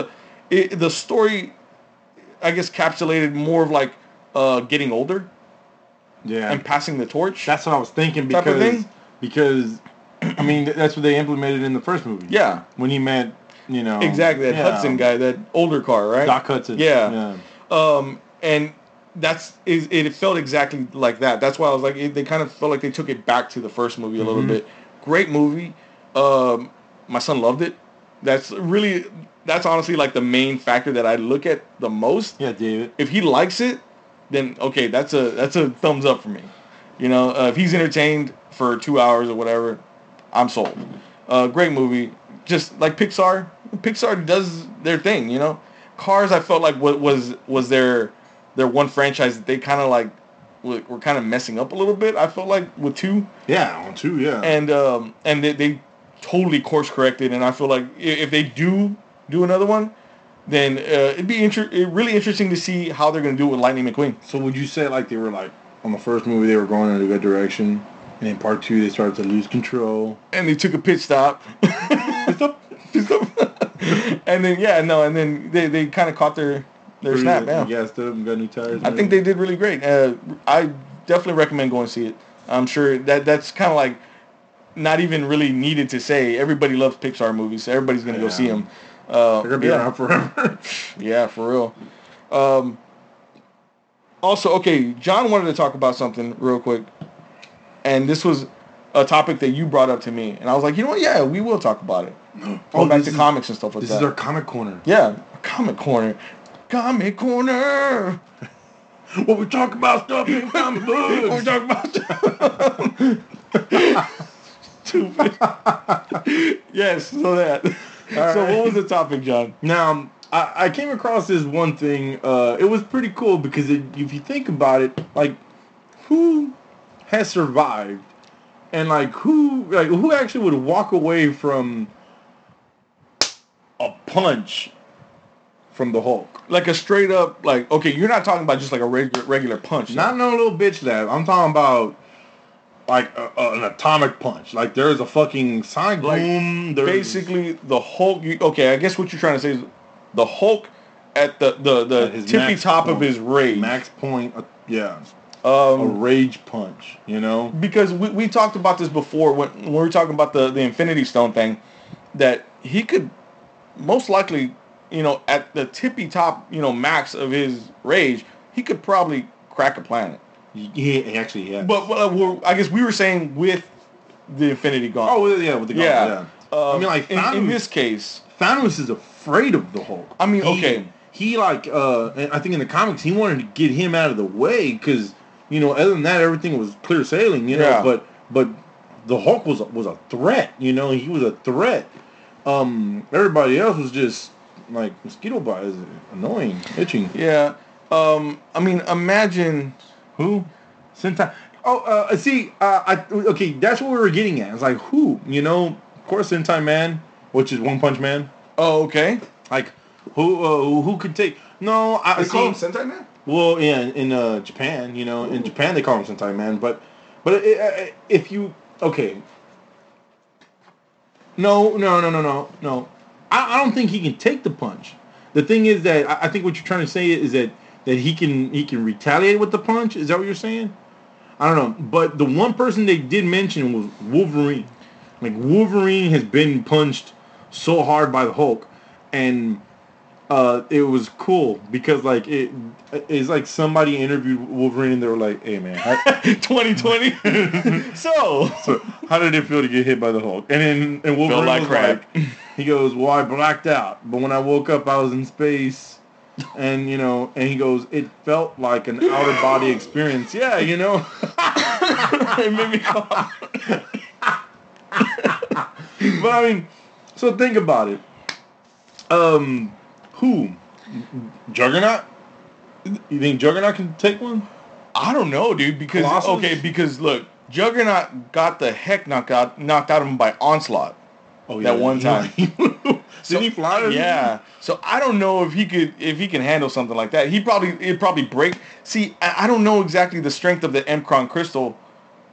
it, the story, I guess, capsulated more of like uh, getting older. Yeah. And passing the torch. That's what I was thinking because, type of thing? because, I mean, that's what they implemented in the first movie. Yeah. When he met, you know. Exactly, that yeah. Hudson guy, that older car, right? Doc Hudson. Yeah. yeah. Um, and that's, it, it felt exactly like that. That's why I was like, it, they kind of felt like they took it back to the first movie a mm-hmm. little bit. Great movie. Um, my son loved it. That's really, that's honestly like the main factor that I look at the most. Yeah, David. If he likes it, then okay, that's a that's a thumbs up for me. You know, uh, if he's entertained for two hours or whatever, I'm sold. Uh, great movie. Just like Pixar, Pixar does their thing. You know, Cars. I felt like what was was their their one franchise that they kind of like were, were kind of messing up a little bit. I felt like with two. Yeah, on two, yeah. And um, and they, they totally course corrected. And I feel like if they do do another one, then uh, it'd be inter- really interesting to see how they're going to do it with Lightning McQueen. So would you say like they were like, on the first movie they were going in a good direction, and in part two they started to lose control? And they took a pit stop. Pit stop? Pit stop? And then, yeah, no, and then they, they kind of caught their, their Pretty snap, yeah. Gassed up and got new tires. I think they did really great. Uh, I definitely recommend going to see it. I'm sure that that's kind of like not even really needed to say. Everybody loves Pixar movies, so everybody's going to yeah. go see them. Uh, They're going to be yeah. around forever. Yeah, for real. Um, also, okay, John wanted to talk about something real quick. And this was a topic that you brought up to me. And I was like, you know what? Yeah, we will talk about it. Oh, Going back to is, comics and stuff like this that. This is our comic corner. Yeah, comic corner. Comic corner. What we talk about stuff in comic books. What we talk about stuff. Stupid. Yes, so that. All so right. What was the topic, John? Now, I, I came across this one thing. Uh, it was pretty cool because it, if you think about it, like, who has survived, and like who, like who actually would walk away from a punch from the Hulk? Like a straight up, like, okay, you're not talking about just like a regular regular punch. Not no little bitch lab. I'm talking about like a, a, an atomic punch. Like there's a fucking sonic like, boom. Basically, the Hulk. You, okay, I guess what you're trying to say is the Hulk at the the, the tippy top point, of his rage. Max point. Uh, yeah. Um, a rage punch. You know. Because we we talked about this before when, when we were talking about the the Infinity Stone thing, that he could most likely, you know, at the tippy top, you know, max of his rage, he could probably crack a planet. Yeah, actually, yeah. But well, I guess we were saying with the Infinity Gauntlet. Oh, yeah, with the Gauntlet, yeah. Uh, I mean, like, Thanos, in, in this case... Thanos is afraid of the Hulk. I mean, he, okay. He, like, uh, I think in the comics, he wanted to get him out of the way because, you know, other than that, everything was clear sailing, you know. Yeah. But but the Hulk was, was a threat, you know. He was a threat. Um, everybody else was just, like, mosquito bites, annoying, itching. Yeah. Um, I mean, imagine... Who? Sentai. Oh, uh, see, uh, I okay, that's what we were getting at. It's like, who? You know, of course, Sentai Man, which is One Punch Man. Oh, okay. Like, who uh, who could take... No, I They see, call him Sentai Man? Well, yeah, in, in uh, Japan, you know, Ooh. in Japan they call him Sentai Man, but, but it, it, if you... Okay. No, no, no, no, no, no. I, I don't think he can take the punch. The thing is that, I, I think what you're trying to say is that that he can he can retaliate with the punch. Is that what you're saying? I don't know. But the one person they did mention was Wolverine. Like, Wolverine has been punched so hard by the Hulk, and uh, it was cool because like it it's like somebody interviewed Wolverine and they were like, "Hey man, twenty twenty. so, so how did it feel to get hit by the Hulk?" And then and Wolverine felt like was crap. like, he goes, "Well, I blacked out, but when I woke up, I was in space." And, you know, and he goes, it felt like an outer body experience. Yeah, you know. It made me cough. But, I mean, so think about it. Um, who? Juggernaut? You think Juggernaut can take one? I don't know, dude. Because, Colossus? okay, because, look, Juggernaut got the heck knocked out, knocked out of him by Onslaught. Oh, yeah. That one time. So, did he fly? Or yeah. So I don't know if he could, if he can handle something like that. He probably, it'd probably break. See, I, I don't know exactly the strength of the M'Kraan crystal,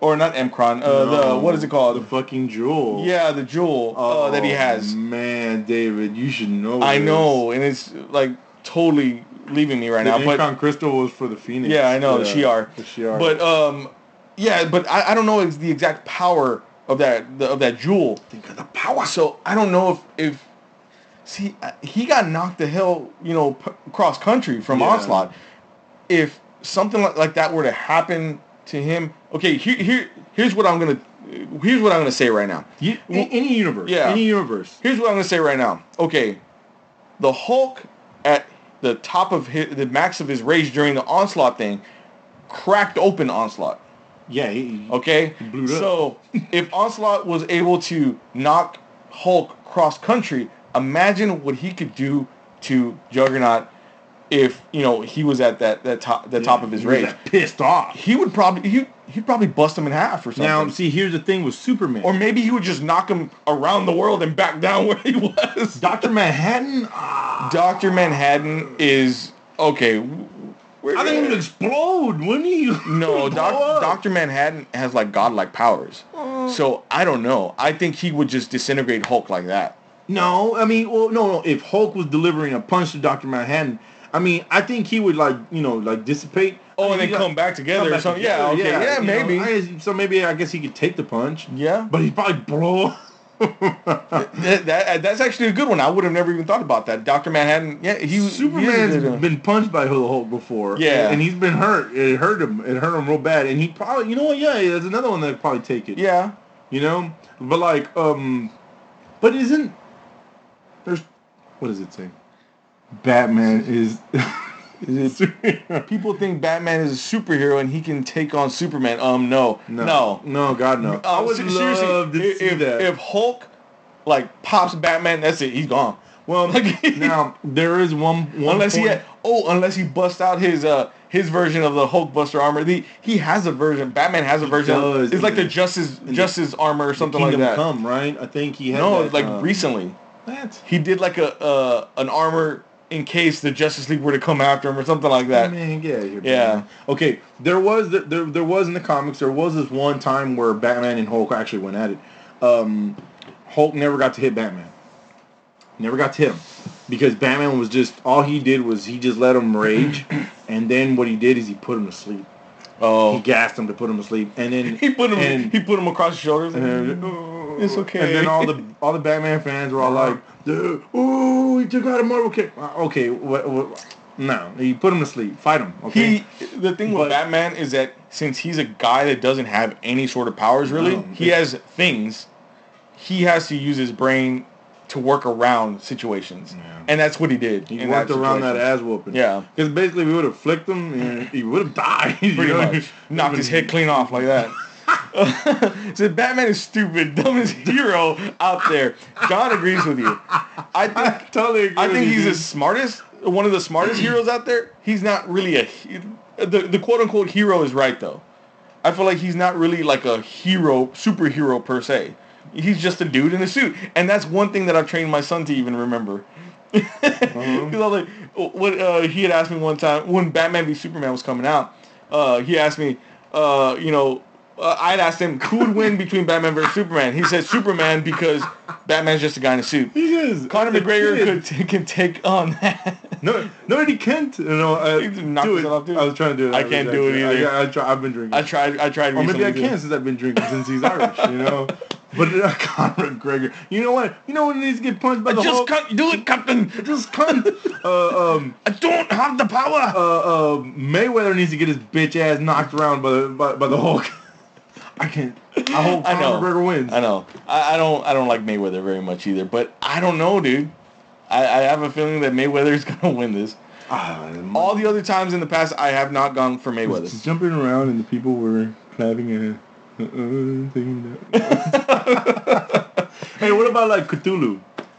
or not Emkron. Uh, No, the what is it called? The fucking jewel. Yeah, the jewel uh, that he has. Man, David, you should know. I this. know, and it's like totally leaving me right the now. The But crystal was for the Phoenix. Yeah, I know yeah, the Shi'ar. The Shi'ar. But um, yeah, but I, I don't know the exact power of that the, of that jewel. Think of the power. So I don't know if if see he got knocked the hell you know p- cross country from Yeah. Onslaught. If something like, like that were to happen to him, okay, here here here's what I'm gonna here's what I'm gonna say right now. You, in, any universe. Yeah. Any universe. Here's what I'm gonna say right now. Okay, the Hulk at the top of his, the max of his rage during the Onslaught thing cracked open Onslaught. Yeah. He, Okay, he blew it up. so if Onslaught was able to knock Hulk cross country, imagine what he could do to Juggernaut if you know he was at that that top the yeah, top of his he was rage. that pissed off. He would probably he he'd probably bust him in half or something. Now, see, here's the thing with Superman. Or maybe he would just knock him around the world and back down where he was. Doctor Manhattan. Ah, Doctor Manhattan is okay. Where, I think he would explode, wouldn't he? no, Blow doc, up. Doctor Manhattan has like godlike powers. So I don't know. I think he would just disintegrate Hulk like that. No, I mean, well, no, no. If Hulk was delivering a punch to Doctor Manhattan, I mean, I think he would like, you know, like dissipate. Oh, I mean, and then he come got- back together come or back something. together, Yeah, okay, yeah, you know, maybe. I- so maybe I guess he could take the punch. Yeah. But he'd probably blow. that, that that's actually a good one. I would have never even thought about that. Doctor Manhattan, yeah, he was Superman's he is a- been punched by the Hulk before. Yeah. and he's been hurt. It hurt him. It hurt him real bad. And he probably, you know what? Yeah, there's another one that'd probably take it. yeah. You know, but like, um, but isn't there's what does it say? Batman is. Is it, people think Batman is a superhero and he can take on Superman. Um, no, No, no, no, God, no. I Um, would se- love to if, see if, that. if Hulk like pops Batman, that's it. He's gone. Well, Like- now there is one, one unless point, he had, oh, unless he busts out his uh his version of the Hulk Buster armor. The, he has a version. Batman has a version. does, It's like the and- Justice and Justice armor or something like Kingdom that. Come, right? I think he had No, that, like uh, recently. What? He did like a uh, an armor in case the Justice League were to come after him or something like that. Man, get out of here. Yeah. man. Okay, there was there, there there was in the comics there was this one time where Batman and Hulk actually went at it. Um, Hulk never got to hit Batman. Never got to hit him because Batman was just all he did was he just let him rage, and then what he did is he put him to sleep. Oh, He gassed him to put him to sleep, and then he put him and, he put him across his shoulders. and- It's okay. And then all the all the Batman fans were all like, "Ooh, he took out a Marvel kid." Okay, what, what? No, he put him to sleep. Fight him. Okay. He the thing with But- Batman is that since he's a guy that doesn't have any sort of powers really, No, he it- has things. He has to use his brain to work around situations, Yeah. and that's what he did. He in worked that around that situation. ass whooping. Yeah. Because basically we would have flicked him and he would have died. you Pretty know? much knocked his head clean off like that. So Batman is stupid, dumbest hero out there. John agrees with you. I think totally agree I with think you, he's the dude. smartest, one of the smartest heroes out there. He's not really a he- the the quote unquote hero is right though. I feel like he's not really like a hero, superhero per se. He's just a dude in a suit, and that's one thing that I've trained my son to even remember. Because I was like, what uh, he had asked me one time when Batman v Superman was coming out. Uh, he asked me, uh, you know, uh, I'd asked him who would win between Batman versus Superman. He said Superman because Batman's just a guy in a suit. He is. Conor The McGregor kid. could t- can take on that. No, no, he can't. You know, uh, He just knocked do it. himself off, too. I was trying to do it. I can't do it I, either. I, I try, I've been drinking. I tried. I tried. or maybe I recently, can too. since I've been drinking since he's Irish. You know. But uh, Conor McGregor. You know what? You know when he needs to get punched by I the just Hulk? can't do it, Captain. Just cunt. uh, um, I don't have the power. uh, uh, Mayweather needs to get his bitch ass knocked around by the by, by the Hulk. I can't. I hope I know. Conor McGregor wins. I know. I, I don't. I don't like Mayweather very much either. But I don't know, dude. I, I have a feeling that Mayweather's gonna win this. Ah, All the other times in the past, I have not gone for Just Mayweather. jumping around and the people were clapping and uh, uh, thinking that. Hey, what about like Cthulhu?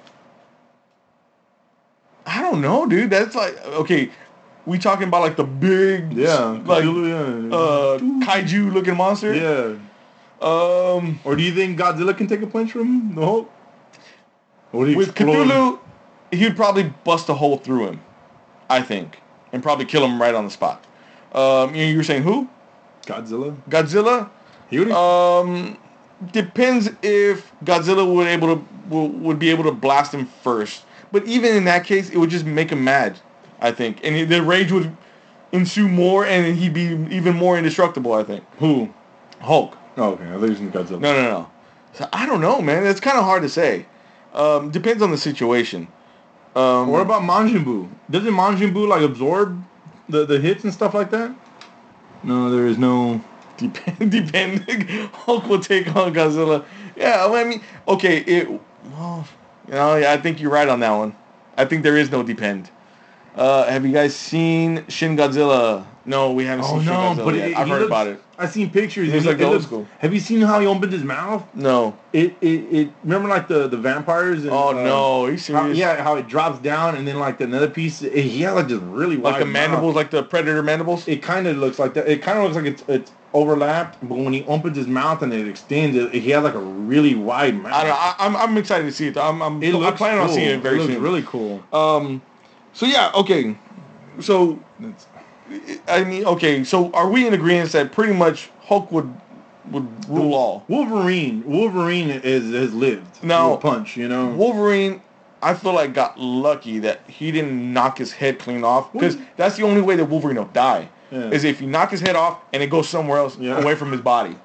I don't know, dude. That's like okay. We talking about like the big, Yeah, like Cthulhu, yeah. uh, kaiju looking monster. yeah. Um, Or do you think Godzilla can take a punch from the Hulk? Or would he with explode? Cthulhu, he'd probably bust a hole through him, I think, and probably kill him right on the spot. Um, you, you were saying who? Godzilla? Godzilla? He would. Um, depends if Godzilla would able to would, would be able to blast him first. But even in that case, it would just make him mad, I think, and the rage would ensue more, and he'd be even more indestructible. I think. Who? Hulk. Oh, okay. I thought you were saying Godzilla. No, no, no. So I don't know, man. It's kind of hard to say. Um, depends on the situation. Um, what about Majin Buu? Doesn't Majin Buu like absorb the, the hits and stuff like that? No, there is no. Depend, depend. Hulk will take on Godzilla. Yeah, well, I mean, okay, it. Well, you know, yeah, I think you're right on that one. I think there is no depend. Uh, have you guys seen Shin Godzilla? No, we haven't Oh seen no, Shin Godzilla but yet. it, I've he heard looks, about it. I've seen pictures. It's It like it old looks, school. Have you seen how he opened his mouth? No. It it, it remember like the, the vampires. And, Oh uh, no, are you how, serious? yeah, how it drops down and then like another piece. It, he had like this really wide Like the mandibles, mouth. like the predator mandibles. It kind of looks like that. It kind of looks like it's it's overlapped, but when he opens his mouth and it extends, it, he has like a really wide mouth. I don't know. I, I'm I'm excited to see it. I'm I'm, It I'm looks planning cool. on seeing it very it looks soon. really cool. Um, so yeah, okay. So It's, I mean, okay. So are we in agreement that pretty much Hulk would would rule all? Wolverine, Wolverine is has lived. Now, With a punch, you know. Wolverine, I feel like got lucky that he didn't knock his head clean off, because that's the only way that Wolverine will die. Yeah. Is if you knock his head off and it goes somewhere else Yeah. away from his body.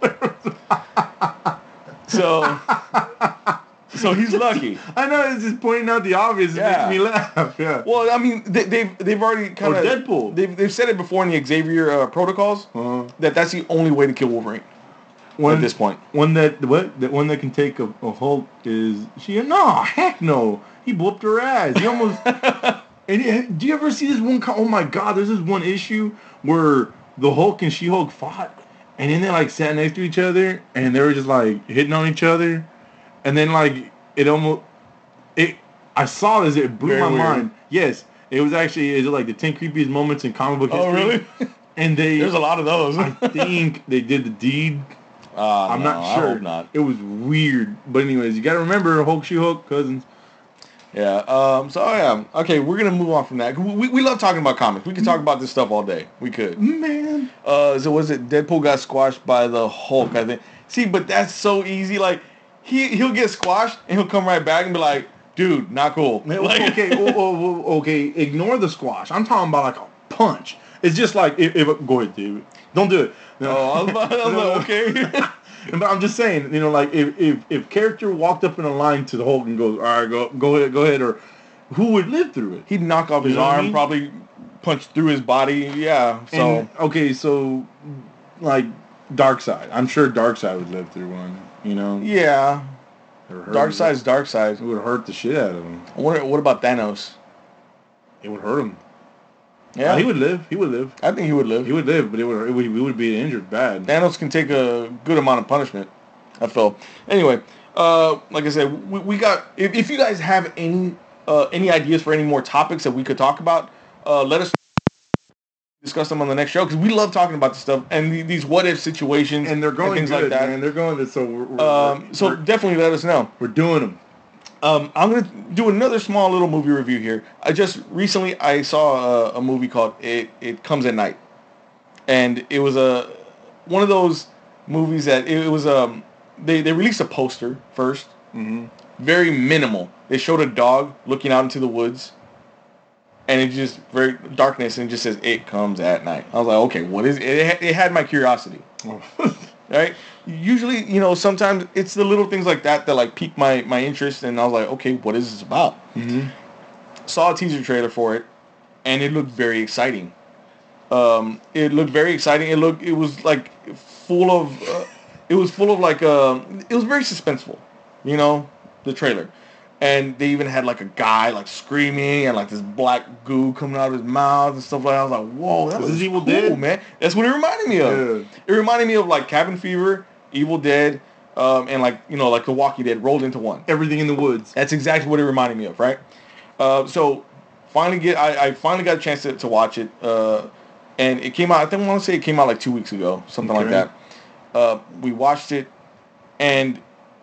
so, so he's lucky. I know it's just pointing out the obvious. It Yeah. makes me laugh. Yeah. Well, I mean, they, they've they've already kind Or of Deadpool. They've they've said it before in the Xavier uh, protocols Uh-huh. that that's the only way to kill Wolverine One, at this point. One that what that one that can take a, a Hulk is she? No, heck no. He whooped her ass. He almost. And it, do you ever see this one? co- Oh my God! There's this one issue where the Hulk and She-Hulk fought, and then they like sat next to each other, and they were just like hitting on each other, and then like it almost it. I saw this. It blew Very my weird. mind. Yes, it was actually it was like the ten creepiest moments in comic book history. Oh, really? And they. There's a lot of those. I think they did the deed. Uh, I'm no, not sure. I hope not. It was weird, but anyways, you got to remember Hulk, She-Hulk, cousins. Yeah. Um. So yeah. Okay, we're gonna move on from that. We, we love talking about comics. We could talk about this stuff all day. We could. Man. Uh. So was it Deadpool got squashed by the Hulk? I think. See, but that's so easy. Like he he'll get squashed and he'll come right back and be like, "Dude, not cool." Man, Like, okay, oh, oh, oh, okay, ignore the squash. I'm talking about like a punch. It's just like if, if go ahead, David. Don't do it. No. Oh, I was, about, I was No. like, okay. But I'm just saying, you know, like if, if if character walked up in a line to the Hulk and goes, all right, go go ahead, go ahead, or who would live through it? He'd knock off his You know what I arm, mean? probably punch through his body. Yeah. So And, okay, so like Darkseid, I'm sure Darkseid would live through one. You know, yeah, It would hurt- dark side's dark side. It would hurt the shit out of him. I wonder, what about Thanos? It would hurt him. Yeah, Uh, he would live. He would live. I think he would live. He would live, but it would it would, he would be injured bad. Thanos can take a good amount of punishment, I feel. Anyway, uh, like I said, we, we got. If, if you guys have any uh, any ideas for any more topics that we could talk about, uh, let us discuss them on the next show, because we love talking about this stuff and the, these what if situations And they're going things good, like that. man. They're going good. So we're, we're, Um, so we're, definitely let us know. we're doing them. Um, I'm gonna do another small little movie review here. I just recently I saw a, a movie called It It Comes at Night, and it was a one of those movies that it, it was um they they released a poster first, Mm-hmm. very minimal. They showed a dog looking out into the woods, and it just very darkness, and it just says "It comes at night." I was like, okay, what is it? It, had- it had my curiosity. Right? Usually, you know, sometimes it's the little things like that that like pique my, my interest, and I was like, okay, what is this about? Mm-hmm. Saw a teaser trailer for it, and it looked very exciting. Um, it looked very exciting. It looked, it was like full of, uh, it was full of like, uh, it was very suspenseful, you know, the trailer. And they even had like a guy like screaming and like this black goo coming out of his mouth and stuff like that. I was like, whoa, that Was was this Evil cool, Dead? man. That's what it reminded me of. Yeah. It reminded me of like Cabin Fever, Evil Dead, um, and like, you know, like The Walking Dead rolled into one. Everything in the woods. That's exactly what it reminded me of, right? Uh, so finally get, I, I finally got a chance to, to watch it, uh, and it came out. I think I want to say it came out like two weeks ago, something Okay. like that. Uh, we watched it, and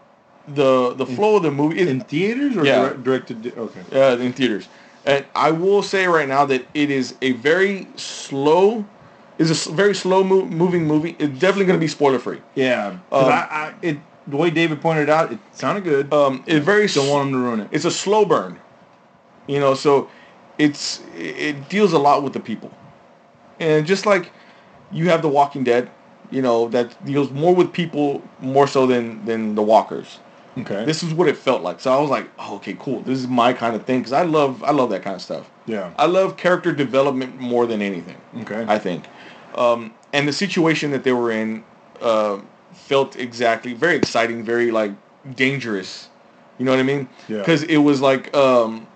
the the flow of the movie is In theaters or Yeah. direct, directed? Di- okay. uh, in theaters, and I will say right now that it is a very slow It's a s- very slow mo- moving movie. It's definitely going to be spoiler free. Yeah, because um, I, I, it the way David pointed out, it sounded good. Um, it's very don't want him to ruin it. It's a slow burn, you know. So it's it deals a lot with the people, and just like you have The Walking Dead, you know, that deals more with people more so than than the walkers. Okay. This is what it felt like. So I was like, oh, okay, cool. This is my kind of thing because I love I love that kind of stuff. Yeah. I love character development more than anything. Okay. I think, um, and the situation that they were in uh, felt exactly very exciting, very like dangerous. You know what I mean? Yeah. Because it was like um,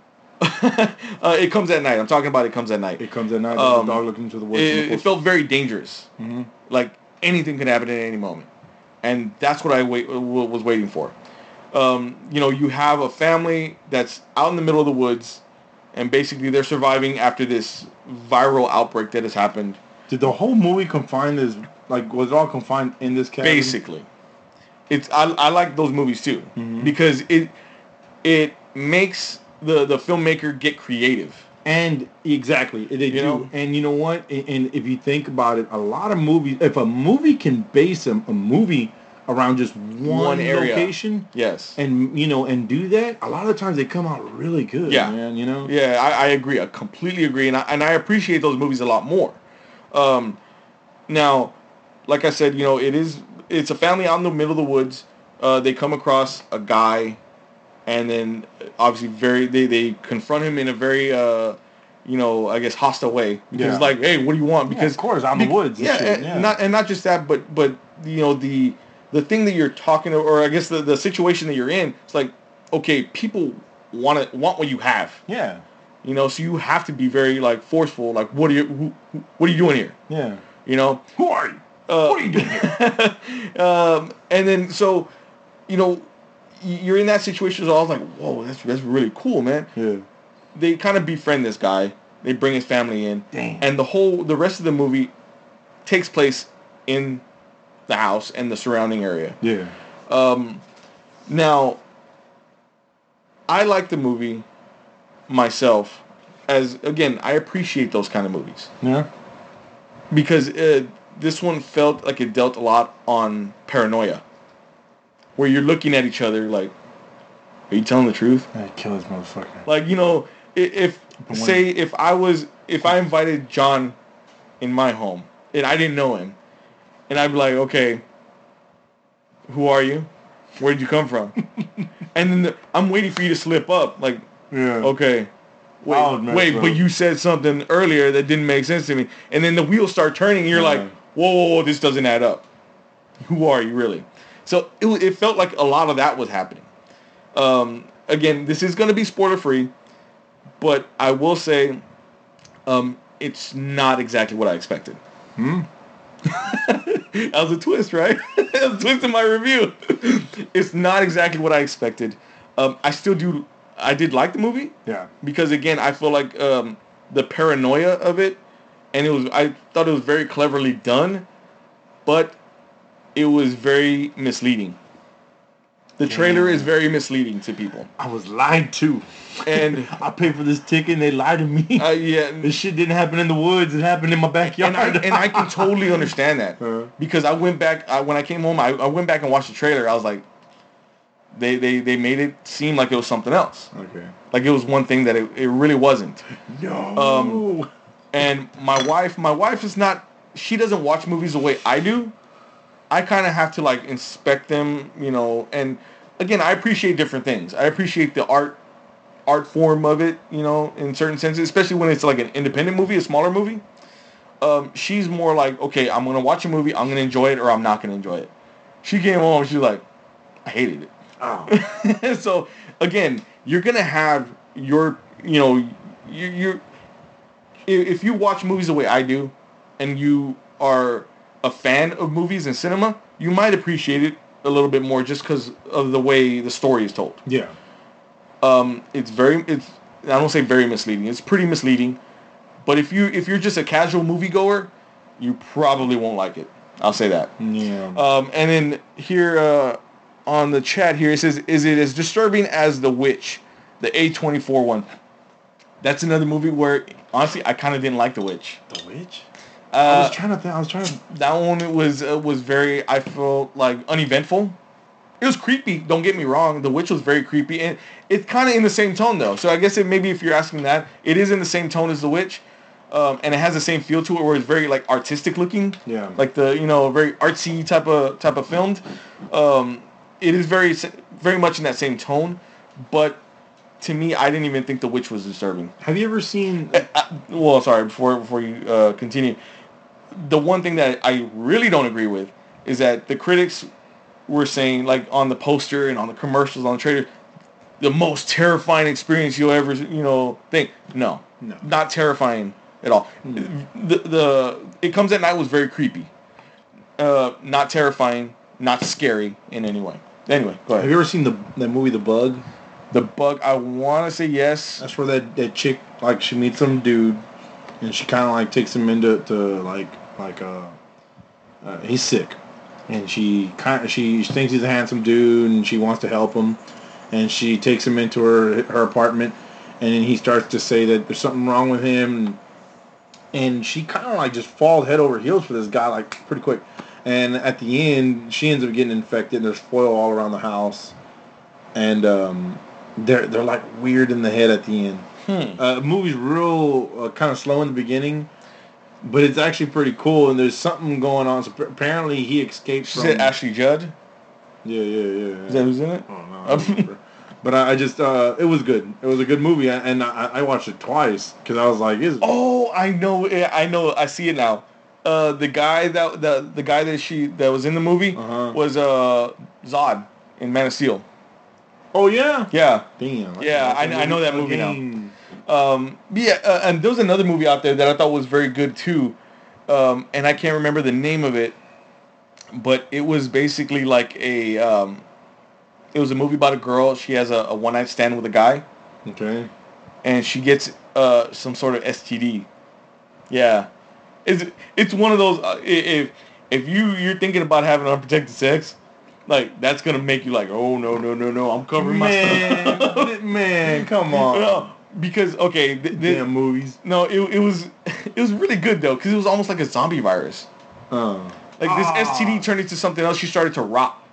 uh, It Comes at Night. I'm talking about It Comes at Night. It Comes at Night. Um, the dog looking into the woods. It, it felt very dangerous. Mm-hmm. Like anything could happen at any moment. And that's what I wait, was waiting for. Um, you know, you have a family that's out in the middle of the woods, and basically they're surviving after this viral outbreak that has happened. Did the whole movie confine this? Like, was it all confined in this cabin? Basically, it's I, I like those movies too mm-hmm. because it it makes the the filmmaker get creative. And exactly, they you do. Know? And you know what? And if you think about it, a lot of movies, if a movie can base a, a movie around just one, one area. location, yes, and you know, and do that, a lot of times they come out really good. Yeah, man. You know. Yeah, I, I agree. I completely agree, and I, and I appreciate those movies a lot more. Um, now, like I said, you know, it is it's a family out in the middle of the woods. Uh, they come across a guy. And then, obviously, very they, they confront him in a very, uh, you know, I guess hostile way. Because yeah. it's like, hey, what do you want? Because yeah, of course, out in the woods. Yeah, and, and yeah, not and not just that, but but you know the the thing that you're talking, or I guess the, the situation that you're in. It's like, okay, people want to want what you have. Yeah. You know, so you have to be very like forceful. Like, what are you? Who, who, what are you doing here? Yeah. You know, who are you? Uh, what are you doing here? um, and then so, you know. You're in that situation, so I was like, whoa, that's that's really cool, man. Yeah. They kind of befriend this guy. They bring his family in. Damn. And the whole, the rest of the movie takes place in the house and the surrounding area. Yeah. Um, now, I like the movie myself as, again, I appreciate those kind of movies. Yeah. Because uh, this one felt like it dealt a lot on paranoia. Where you're looking at each other like, are you telling the truth? I kill this motherfucker. Like, you know, if, if say if I was if I invited John in my home and I didn't know him, and I'd be like, okay, who are you? Where did you come from? And then the, I'm waiting for you to slip up. Like, yeah, okay, wait, wait, but you said something earlier that didn't make sense to me, and then the wheels start turning, and you're yeah. like, whoa, whoa, whoa, this doesn't add up. Who are you really? So it, it felt like a lot of that was happening. Um, again, this is going to be spoiler free, but I will say um, it's not exactly what I expected. Hmm. That was a twist, right? That was a twist in my review. It's not exactly what I expected. Um, I still do. I did like the movie. Yeah. Because again, I feel like um, the paranoia of it, and it was. I thought it was very cleverly done, but it was very misleading. The trailer yeah. is very misleading to people. I was lied to. And I paid for this ticket and they lied to me. Uh, yeah. This shit didn't happen in the woods. It happened in my backyard. And I, and I can totally understand that. Uh-huh. Because I went back, I, when I came home, I, I went back and watched the trailer. I was like, they, they, they made it seem like it was something else. Okay. Like it was one thing that it, it really wasn't. No. Um, and my wife, my wife is not, she doesn't watch movies the way I do. I kind of have to like inspect them, you know, and again, I appreciate different things. I appreciate the art art form of it, you know, in certain senses, especially when it's like an independent movie, a smaller movie. Um, she's more like, okay, I'm going to watch a movie, I'm going to enjoy it, or I'm not going to enjoy it. She came home, she's like, I hated it. Oh. So, again, you're going to have your, you know, you, you're, if you watch movies the way I do, and you are a fan of movies and cinema, you might appreciate it a little bit more just because of the way the story is told. Yeah. Um, it's very, it's, I don't say very misleading. It's pretty misleading. But if you, if you're just a casual moviegoer, you probably won't like it. I'll say that. Yeah. Um, and then here, uh, on the chat here, it says, is it as disturbing as The Witch, the A twenty-four one? That's another movie where, honestly, I kind of didn't like The Witch. The Witch? Uh, I was trying to think. I was trying to. That one was uh, was very. I felt like uneventful. It was creepy. Don't get me wrong. The Witch was very creepy, and it's kind of in the same tone though. So I guess it maybe if you're asking that, it is in the same tone as The Witch, um, and it has the same feel to it, where it's very like artistic looking. Yeah. Like the you know very artsy type of type of filmed. Um, it is very very much in that same tone, but to me, I didn't even think The Witch was disturbing. Have you ever seen? I, I, well, sorry. Before before you uh, continue, the one thing that I really don't agree with is that the critics were saying, like on the poster and on the commercials, on the trailer, the most terrifying experience you'll ever, you know, think. No, no, not terrifying at all. Mm. The the It Comes at Night was very creepy, uh, not terrifying, not scary in any way. Anyway, go ahead. Have you ever seen the that movie The Bug? The Bug. I want to say yes. That's where that, that chick, like, she meets some dude, and she kind of like takes him into to like like uh, uh he's sick. And she kind of, she thinks he's a handsome dude, and she wants to help him. And she takes him into her her apartment, and then he starts to say that there's something wrong with him. And she kind of like just falls head over heels for this guy, like pretty quick. And at the end, she ends up getting infected. And there's foil all around the house, and um, they're they're like weird in the head at the end. Hmm. Uh, the movie's real uh, kind of slow in the beginning. But it's actually pretty cool, and there's something going on. So apparently he escaped She from... said Ashley Judd? Yeah, yeah, yeah. yeah. Is that who's in it? Oh, no, I don't remember. But I, I just... Uh, it was good. It was a good movie, and I, I watched it twice, because I was like... Is oh, I know. I know. I see it now. Uh, the guy that the the guy that she that was in the movie uh-huh. was uh, Zod in Man of Steel. Oh, yeah? Yeah. Damn. Yeah, I, I know that movie now. Um, yeah, uh, and there was another movie out there that I thought was very good too, um, and I can't remember the name of it, but it was basically like a, um, it was a movie about a girl. She has a, a one night stand with a guy. Okay. And she gets uh, some sort of S T D. Yeah, it's it's one of those. Uh, if if you you're thinking about having unprotected sex, like that's gonna make you like, oh no no no no, I'm covering man, my stuff. Man, come on. No. Because okay, th- th- damn movies. No, it it was it was really good though, because it was almost like a zombie virus. Uh, like this ah. S T D turned into something else. She started to rot,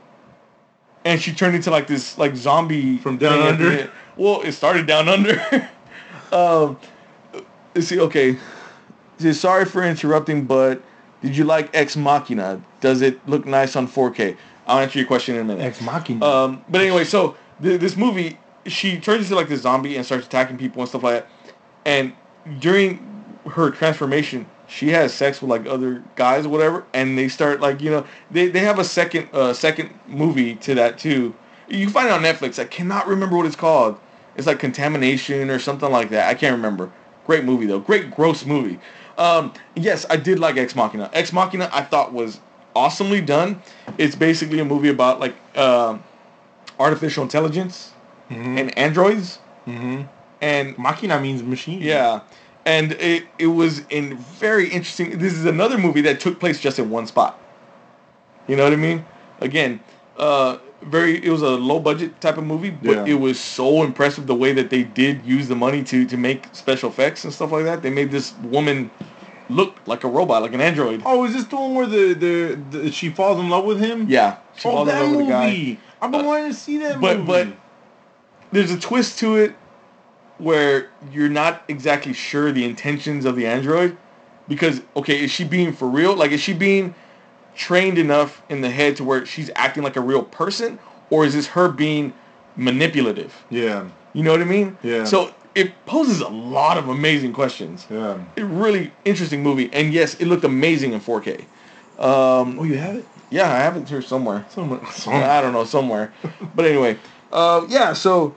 and she turned into like this like zombie from down under. Well, it started down under. um, let's see. Okay, says, sorry for interrupting, but did you like Ex Machina? Does it look nice on four K? I'll answer your question in a minute. Ex Machina. Um, but anyway, so th- this movie. She turns into like this zombie and starts attacking people and stuff like that. And during her transformation, she has sex with like other guys or whatever. And they start like, you know, they, they have a second uh, second movie to that too. You can find it on Netflix. I cannot remember what it's called. It's like Contamination or something like that. I can't remember. Great movie though. Great gross movie. Um, yes, I did like Ex Machina. Ex Machina I thought was awesomely done. It's basically a movie about like uh, artificial intelligence. Mm-hmm. And androids. Mm-hmm. And Machina means machine. Yeah. And it, it was in very interesting. This is another movie that took place just in one spot. You know what I mean? Again, uh, very. It was a low budget type of movie, but yeah. it was so impressive the way that they did use the money to, to make special effects and stuff like that. They made this woman look like a robot, like an android. Oh, is this the one where the, the, the she falls in love with him? Yeah. She oh, falls that in love movie. with the guy. I've been uh, wanting to see that but, movie. But there's a twist to it where you're not exactly sure the intentions of the android. Because, okay, is she being for real? Like, is she being trained enough in the head to where she's acting like a real person? Or is this her being manipulative? Yeah. You know what I mean? Yeah. So it poses a lot of amazing questions. Yeah. A really interesting movie. And yes, it looked amazing in four K. Um, oh, you have it? Yeah, I have it here somewhere. Somewhere. somewhere. I don't know, somewhere. But anyway, uh, yeah, so,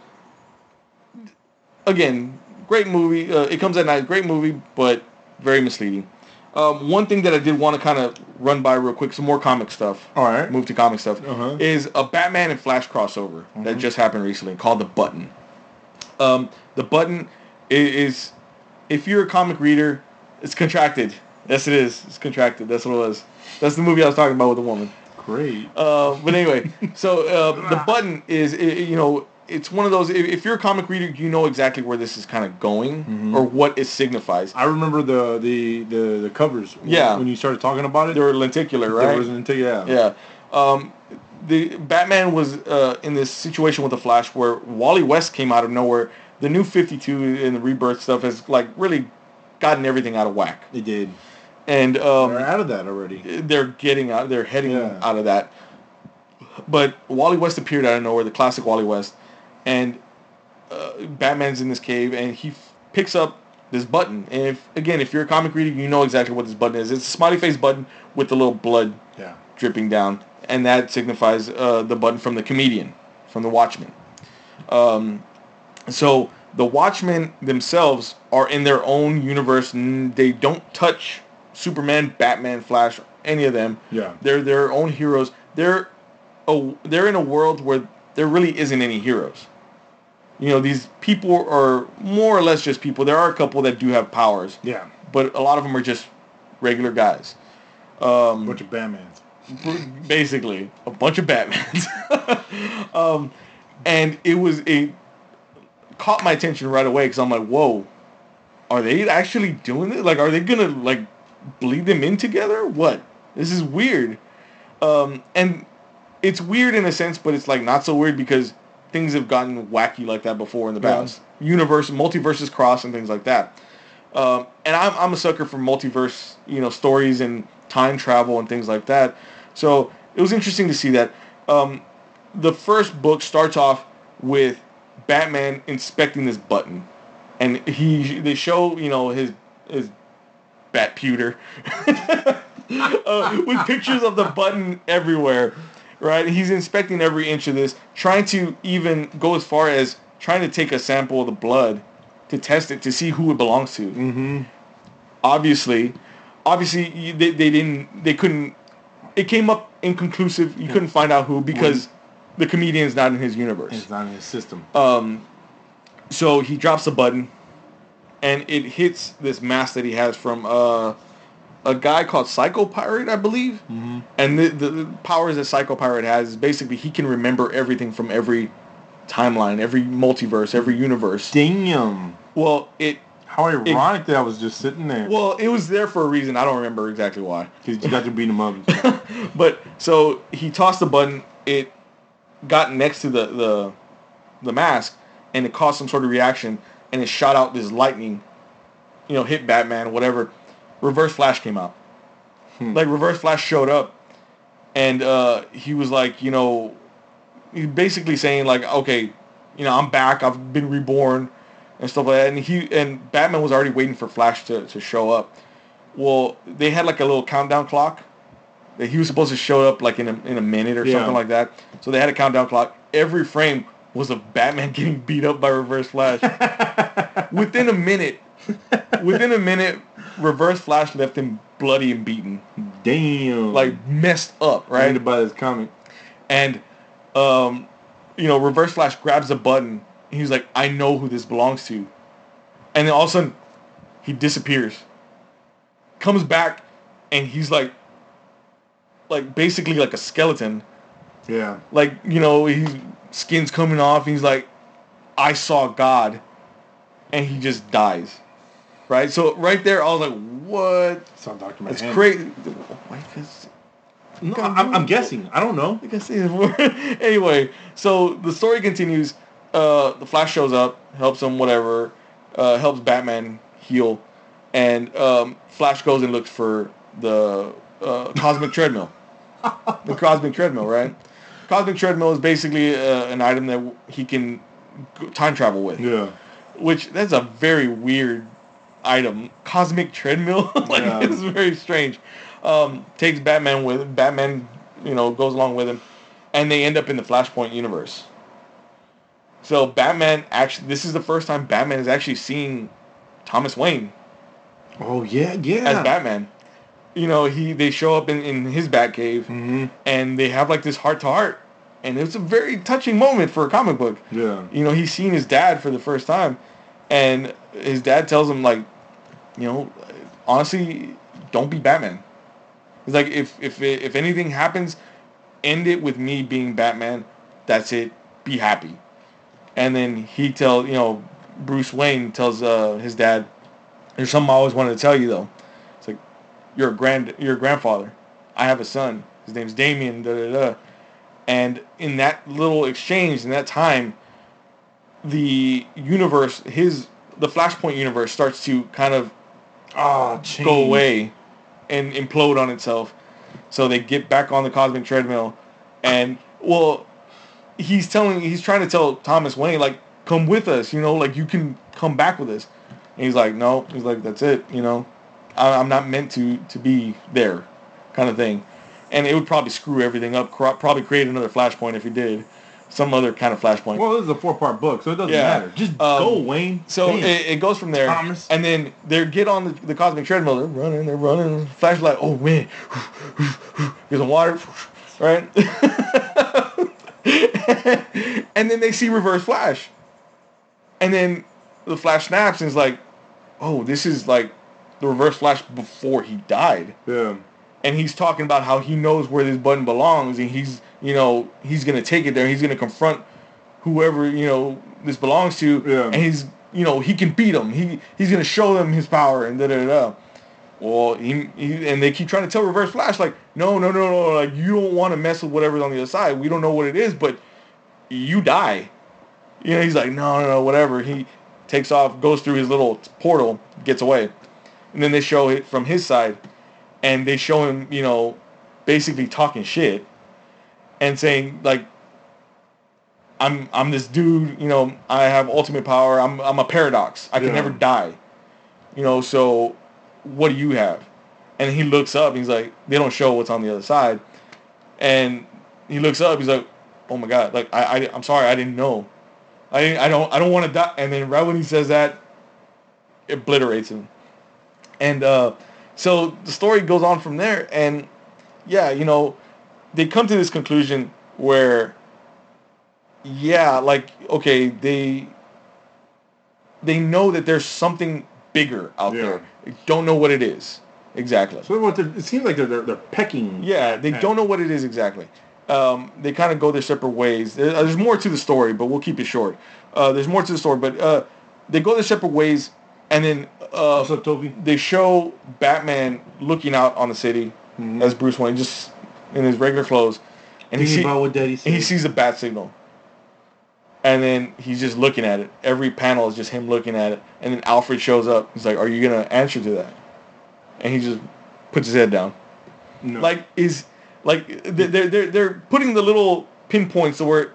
again, great movie. Uh, It Comes at Night, great movie, but very misleading. Um, one thing that I did want to kind of run by real quick, some more comic stuff. All right. Move to comic stuff. Uh-huh. Is a Batman and Flash crossover mm-hmm. that just happened recently called The Button. Um, the Button is, is, if you're a comic reader, it's contracted. Yes, it is. It's contracted. That's what it was. That's the movie I was talking about with the woman. Great. Uh, but anyway, so uh, The Button is, you know, it's one of those. If, if you're a comic reader, you know exactly where this is kind of going mm-hmm. or what it signifies. I remember the the the, the covers. Yeah. When you started talking about it, they were lenticular, right? There was lenticular. Yeah. Yeah. Um, the Batman was uh, in this situation with the Flash where Wally West came out of nowhere. The new fifty-two and the Rebirth stuff has like really gotten everything out of whack. It did. And um, they're out of that already. They're getting out. They're heading yeah. out of that. But Wally West appeared out of nowhere, the classic Wally West, and uh, Batman's in this cave, and he f- picks up this button. And if again, if you're a comic reader, you know exactly what this button is. It's a smiley face button with the little blood yeah. dripping down, and that signifies uh, the button from the comedian, from the Watchmen. Um, so the Watchmen themselves are in their own universe. They don't touch Superman, Batman, Flash, any of them. Yeah, they're their own heroes. They're a, they're in a world where there really isn't any heroes. You know, these people are more or less just people. There are a couple that do have powers. Yeah. But a lot of them are just regular guys. Um, a bunch of Batmans. Basically, a bunch of Batmans. um, and it was a caught my attention right away because I'm like, whoa, are they actually doing it? Like, are they gonna like bleed them in together? What? This is weird. Um, and it's weird in a sense, but it's like not so weird because things have gotten wacky like that before in the past. Yeah. Universe, multiverses cross and things like that. Um, and I'm I'm a sucker for multiverse, you know, stories and time travel and things like that. So it was interesting to see that. Um, the first book starts off with Batman inspecting this button, and he they show you know his his bat pewter uh, with pictures of the button everywhere. Right, he's inspecting every inch of this, trying to even go as far as trying to take a sample of the blood to test it to see who it belongs to. Mm-hmm. Obviously, obviously they, they didn't, they couldn't. It came up inconclusive. You yeah. couldn't find out who because the comedian's not in his universe. It's not in his system. Um, so he drops the button, and it hits this mask that he has from uh. a guy called Psycho Pirate, I believe. Mm-hmm. And the, the, the powers that Psycho Pirate has is basically he can remember everything from every timeline, every multiverse, every universe. Damn. Well, it... How ironic it, that I was just sitting there. Well, it was there for a reason. I don't remember exactly why. Because you got to beat him up. But, so, he tossed the button. It got next to the, the, the mask, and it caused some sort of reaction, and it shot out this lightning, you know, hit Batman, whatever. Reverse Flash came out. Hmm. Like, Reverse Flash showed up, and uh, he was like, you know, he's basically saying, like, okay, you know, I'm back, I've been reborn, and stuff like that. And he and Batman was already waiting for Flash to, to show up. Well, they had, like, a little countdown clock that he was supposed to show up, like, in a, in a minute or yeah. something like that. So they had a countdown clock. Every frame was of Batman getting beat up by Reverse Flash. Within a minute, within a minute, Reverse Flash left him bloody and beaten. Damn. Like, messed up, right? Read about his comic. And, um, you know, Reverse Flash grabs the button. He's like, I know who this belongs to. And then all of a sudden, he disappears. Comes back, and he's like, like, basically like a skeleton. Yeah. Like, you know, his skin's coming off. And he's like, I saw God. And he just dies. Right? So right there, I was like, what? It's on Doctor It's crazy. No, I'm, I'm guessing. I don't know. I can see it. Anyway, so the story continues. Uh, the Flash shows up, helps him, whatever, uh, helps Batman heal. And um, Flash goes and looks for the uh, Cosmic Treadmill. The Cosmic Treadmill, right? Cosmic Treadmill is basically uh, an item that he can time travel with. Yeah. Which, that's a very weird item. Cosmic Treadmill? Like, yeah. It's very strange. Um, takes Batman with him. Batman, you know, goes along with him. And they end up in the Flashpoint universe. So Batman actually, this is the first time Batman is actually seeing Thomas Wayne. Oh, yeah, yeah. As Batman. You know, he they show up in, in his Batcave, mm-hmm. and they have like this heart-to-heart. And it's a very touching moment for a comic book. Yeah. You know, he's seen his dad for the first time. And his dad tells him, like, you know, honestly, don't be Batman. He's like, if if it, if anything happens, end it with me being Batman. That's it. Be happy. and then he tells, you know, Bruce Wayne tells uh, his dad, "There's something I always wanted to tell you though. It's like you're a grand, you're a grandfather. I have a son. His name's Damien." Da da da. And in that little exchange, in that time, the universe, his the Flashpoint universe starts to kind of oh, go away and implode on itself. So they get back on the cosmic treadmill, and well, he's telling, he's trying to tell Thomas Wayne, like, come with us, you know, like you can come back with us. And he's like, no, he's like, that's it, you know, I, I'm not meant to to be there, kind of thing. And it would probably screw everything up, probably create another Flashpoint if he did. Some other kind of Flashpoint. Well, this is a four-part book, so it doesn't yeah. matter. Just um, go, Wayne. So it, it goes from there. Thomas. And then they get on the, the cosmic treadmill. They're running, they're running. Flash like, oh, man. Get some water. Right? And then they see Reverse Flash. And then the Flash snaps and is like, oh, this is like the Reverse Flash before he died. Yeah. And he's talking about how he knows where this button belongs, and he's, you know, he's going to take it there. He's going to confront whoever, you know, this belongs to. Yeah. And he's, you know, he can beat them. He he's going to show them his power and da-da-da. Well, he, he, and they keep trying to tell Reverse Flash, like, no, no, no, no, like, you don't want to mess with whatever's on the other side. We don't know what it is, but you die. You know, he's like, no, no, no, whatever. He takes off, goes through his little portal, gets away. And then they show it from his side. And they show him, you know, basically talking shit and saying, like, I'm I'm this dude, you know, I have ultimate power. I'm I'm a paradox. I can yeah. never die. You know, so what do you have? And he looks up. And he's like, they don't show what's on the other side. And he looks up. He's like, oh my God, like I, I I'm sorry, I didn't know. I I don't I don't want to die. And then right when he says that, it obliterates him. And uh. So the story goes on from there, and yeah, you know, they come to this conclusion where, yeah, like, okay, they they know that there's something bigger out yeah. there. They don't know what it is exactly. So what it seems like they're, they're they're pecking. Yeah, they at. don't know what it is exactly. Um, they kind of go their separate ways. There, there's more to the story, but we'll keep it short. Uh, there's more to the story, but uh, they go their separate ways. And then uh, what's up, Toby? They show Batman looking out on the city mm-hmm. as Bruce Wayne, just in his regular clothes, and he, see, what Daddy and he sees a bat signal. And then he's just looking at it. Every panel is just him looking at it. And then Alfred shows up. He's like, "Are you gonna answer to that?" And he just puts his head down. No. Like is like they're they're they're putting the little pinpoints to where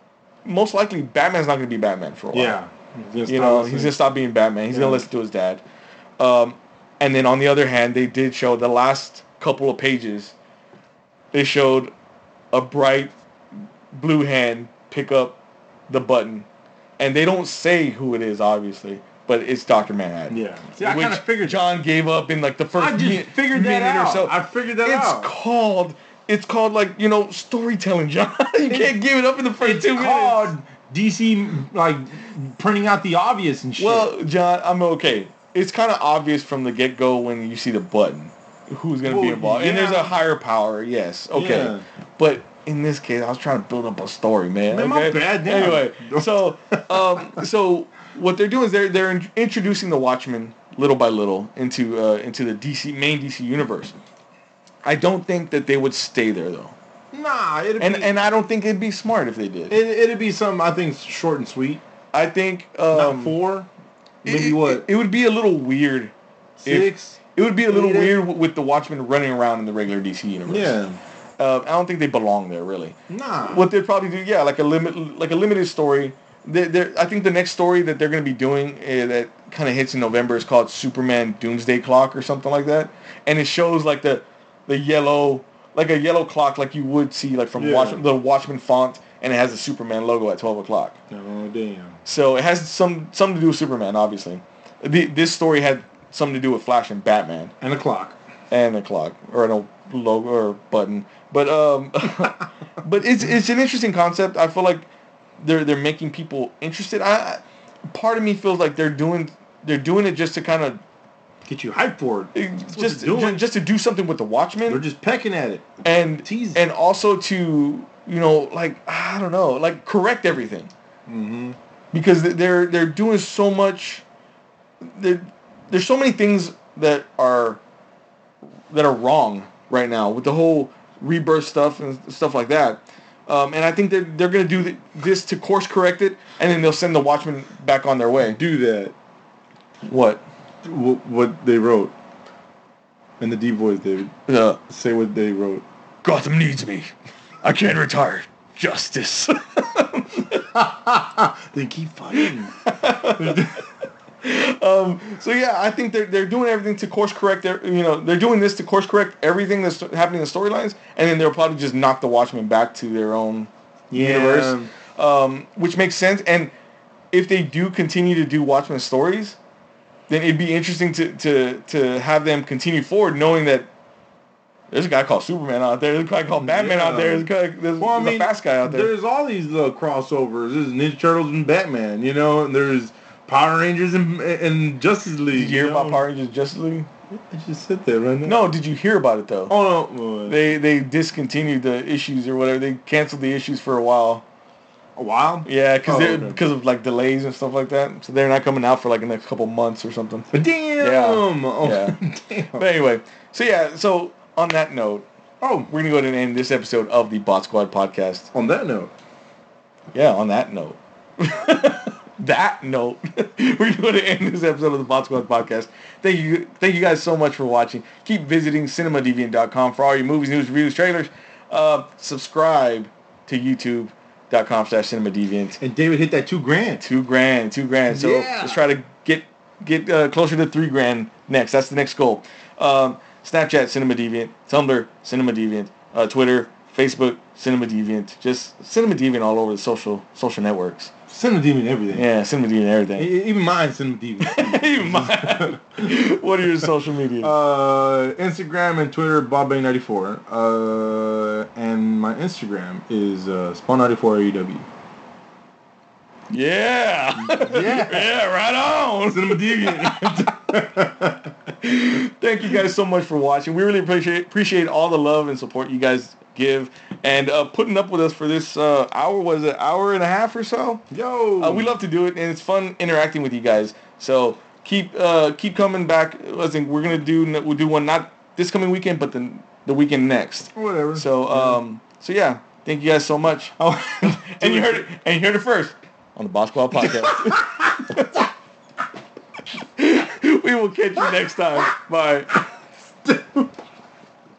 most likely Batman's not gonna be Batman for a while. Yeah. You know, he's gonna stop being Batman. He's yeah. gonna listen to his dad. Um, and then on the other hand, they did show the last couple of pages. They showed a bright blue hand pick up the button, and they don't say who it is, obviously, but it's Doctor Manhattan. Yeah, see, I kind of figured John gave up in like the first. I just mi- figured that minute out. Or so. I figured that it's out. It's called. It's called like you know storytelling, John. you it's, can't give it up in the first it's two minutes. Called D C like printing out the obvious and shit. Well, John, I'm okay. It's kind of obvious from the get-go when you see the button who's going to well, be involved. Yeah. And there's a higher power, yes. Okay. Yeah. But in this case, I was trying to build up a story, man. Man, okay? my bad. Damn. Anyway, so um, so what they're doing is they're they're introducing the Watchmen little by little into uh, into the D C main D C universe. I don't think that they would stay there though. Nah, it'd and be, and I don't think it'd be smart if they did. It, it'd be something I think short and sweet. I think um, not four, maybe it, what? It, it would be a little weird. Six. If, it would be a little weird eight. with the Watchmen running around in the regular D C universe. Yeah. Uh, I don't think they belong there really. Nah. What they'd probably do, yeah, like a limit, like a limited story. They're, they're, I think the next story that they're going to be doing uh, that kind of hits in November is called Superman Doomsday Clock or something like that, and it shows like the the yellow. Like a yellow clock, like you would see, like from yeah. Watchmen, the Watchmen font, and it has the Superman logo at twelve o'clock. Oh damn! So it has some something to do with Superman, obviously. The, this story had something to do with Flash and Batman, and a clock, and a clock, or a logo or button. But um, but it's it's an interesting concept. I feel like they're they're making people interested. I part of me feels like they're doing they're doing it just to kind of. Get you hyped for it. Just, just, just to do something with the Watchmen. They're just pecking at it. And teasing. And also to, you know, like, I don't know, like, correct everything. Mm-hmm. Because they're they're doing so much. There's so many things that are that are wrong right now with the whole rebirth stuff and stuff like that. Um, and I think they're they're gonna do this to course correct it, and then they'll send the Watchmen back on their way. Do that. What? What, what they wrote. In the deep voice, David. Uh, Say what they wrote. Gotham needs me. I can't retire. Justice. They keep fighting. um, so yeah, I think they're they're doing everything to course correct their, you know, they're doing this to course correct everything that's happening in the storylines, and then they'll probably just knock the Watchmen back to their own yeah. universe, um, which makes sense. And if they do continue to do Watchmen stories, then it'd be interesting to to to have them continue forward, knowing that there's a guy called Superman out there. There's a guy called Batman yeah. out there. There's, a, guy, there's, well, I mean, there's a fast guy out there. There's all these little crossovers. There's Ninja Turtles and Batman, you know, and there's Power Rangers and, and Justice League. Did you hear you know? about Power Rangers and Justice League? I just sit there right now. No, did you hear about it though? Oh no. They they discontinued the issues or whatever. They canceled the issues for a while. A while? Yeah, because oh, okay. because of like delays and stuff like that. So they're not coming out for like the next couple months or something. But damn. Yeah. Oh, yeah. Damn. But anyway, so yeah, so on that note, oh, we're gonna go ahead and end this episode of the Bot Squad podcast. On that note. Yeah, on that note. that note, we're going to end this episode of the Bot Squad podcast. Thank you, thank you guys so much for watching. Keep visiting cinema deviant dot com for all your movies, news, reviews, trailers. Uh, subscribe to YouTube. Dot com slash cinema deviant. And David hit that two grand. Two grand, two grand. So yeah. let's try to get get uh, closer to three grand next. That's the next goal. Um, Snapchat, Cinema Deviant. Tumblr, Cinema Deviant. Uh, Twitter, Facebook, Cinema Deviant. Just Cinema Deviant all over the social social networks. Cinema Deviant everything. Yeah, Cinema Deviant everything. Even mine, Cinema Deviant. Even mine. What are your social media? Uh, Instagram and Twitter, Bob Bang ninety-four. Uh, and my Instagram is uh, Spawn ninety-four A E W. Yeah. Yeah. Yeah, right on. Cinema Deviant. Thank you guys so much for watching. We really appreciate appreciate all the love and support you guys give and uh, putting up with us for this uh, hour. Was it hour and a half or so? Yo. Uh, we love to do it, and it's fun interacting with you guys. So keep uh, keep coming back. I think we're gonna do we'll do one not this coming weekend, but the the weekend next. Whatever. So um so yeah, thank you guys so much. Oh, and you heard it and you heard it first on the Bot Squad podcast. We will catch you next time. Bye.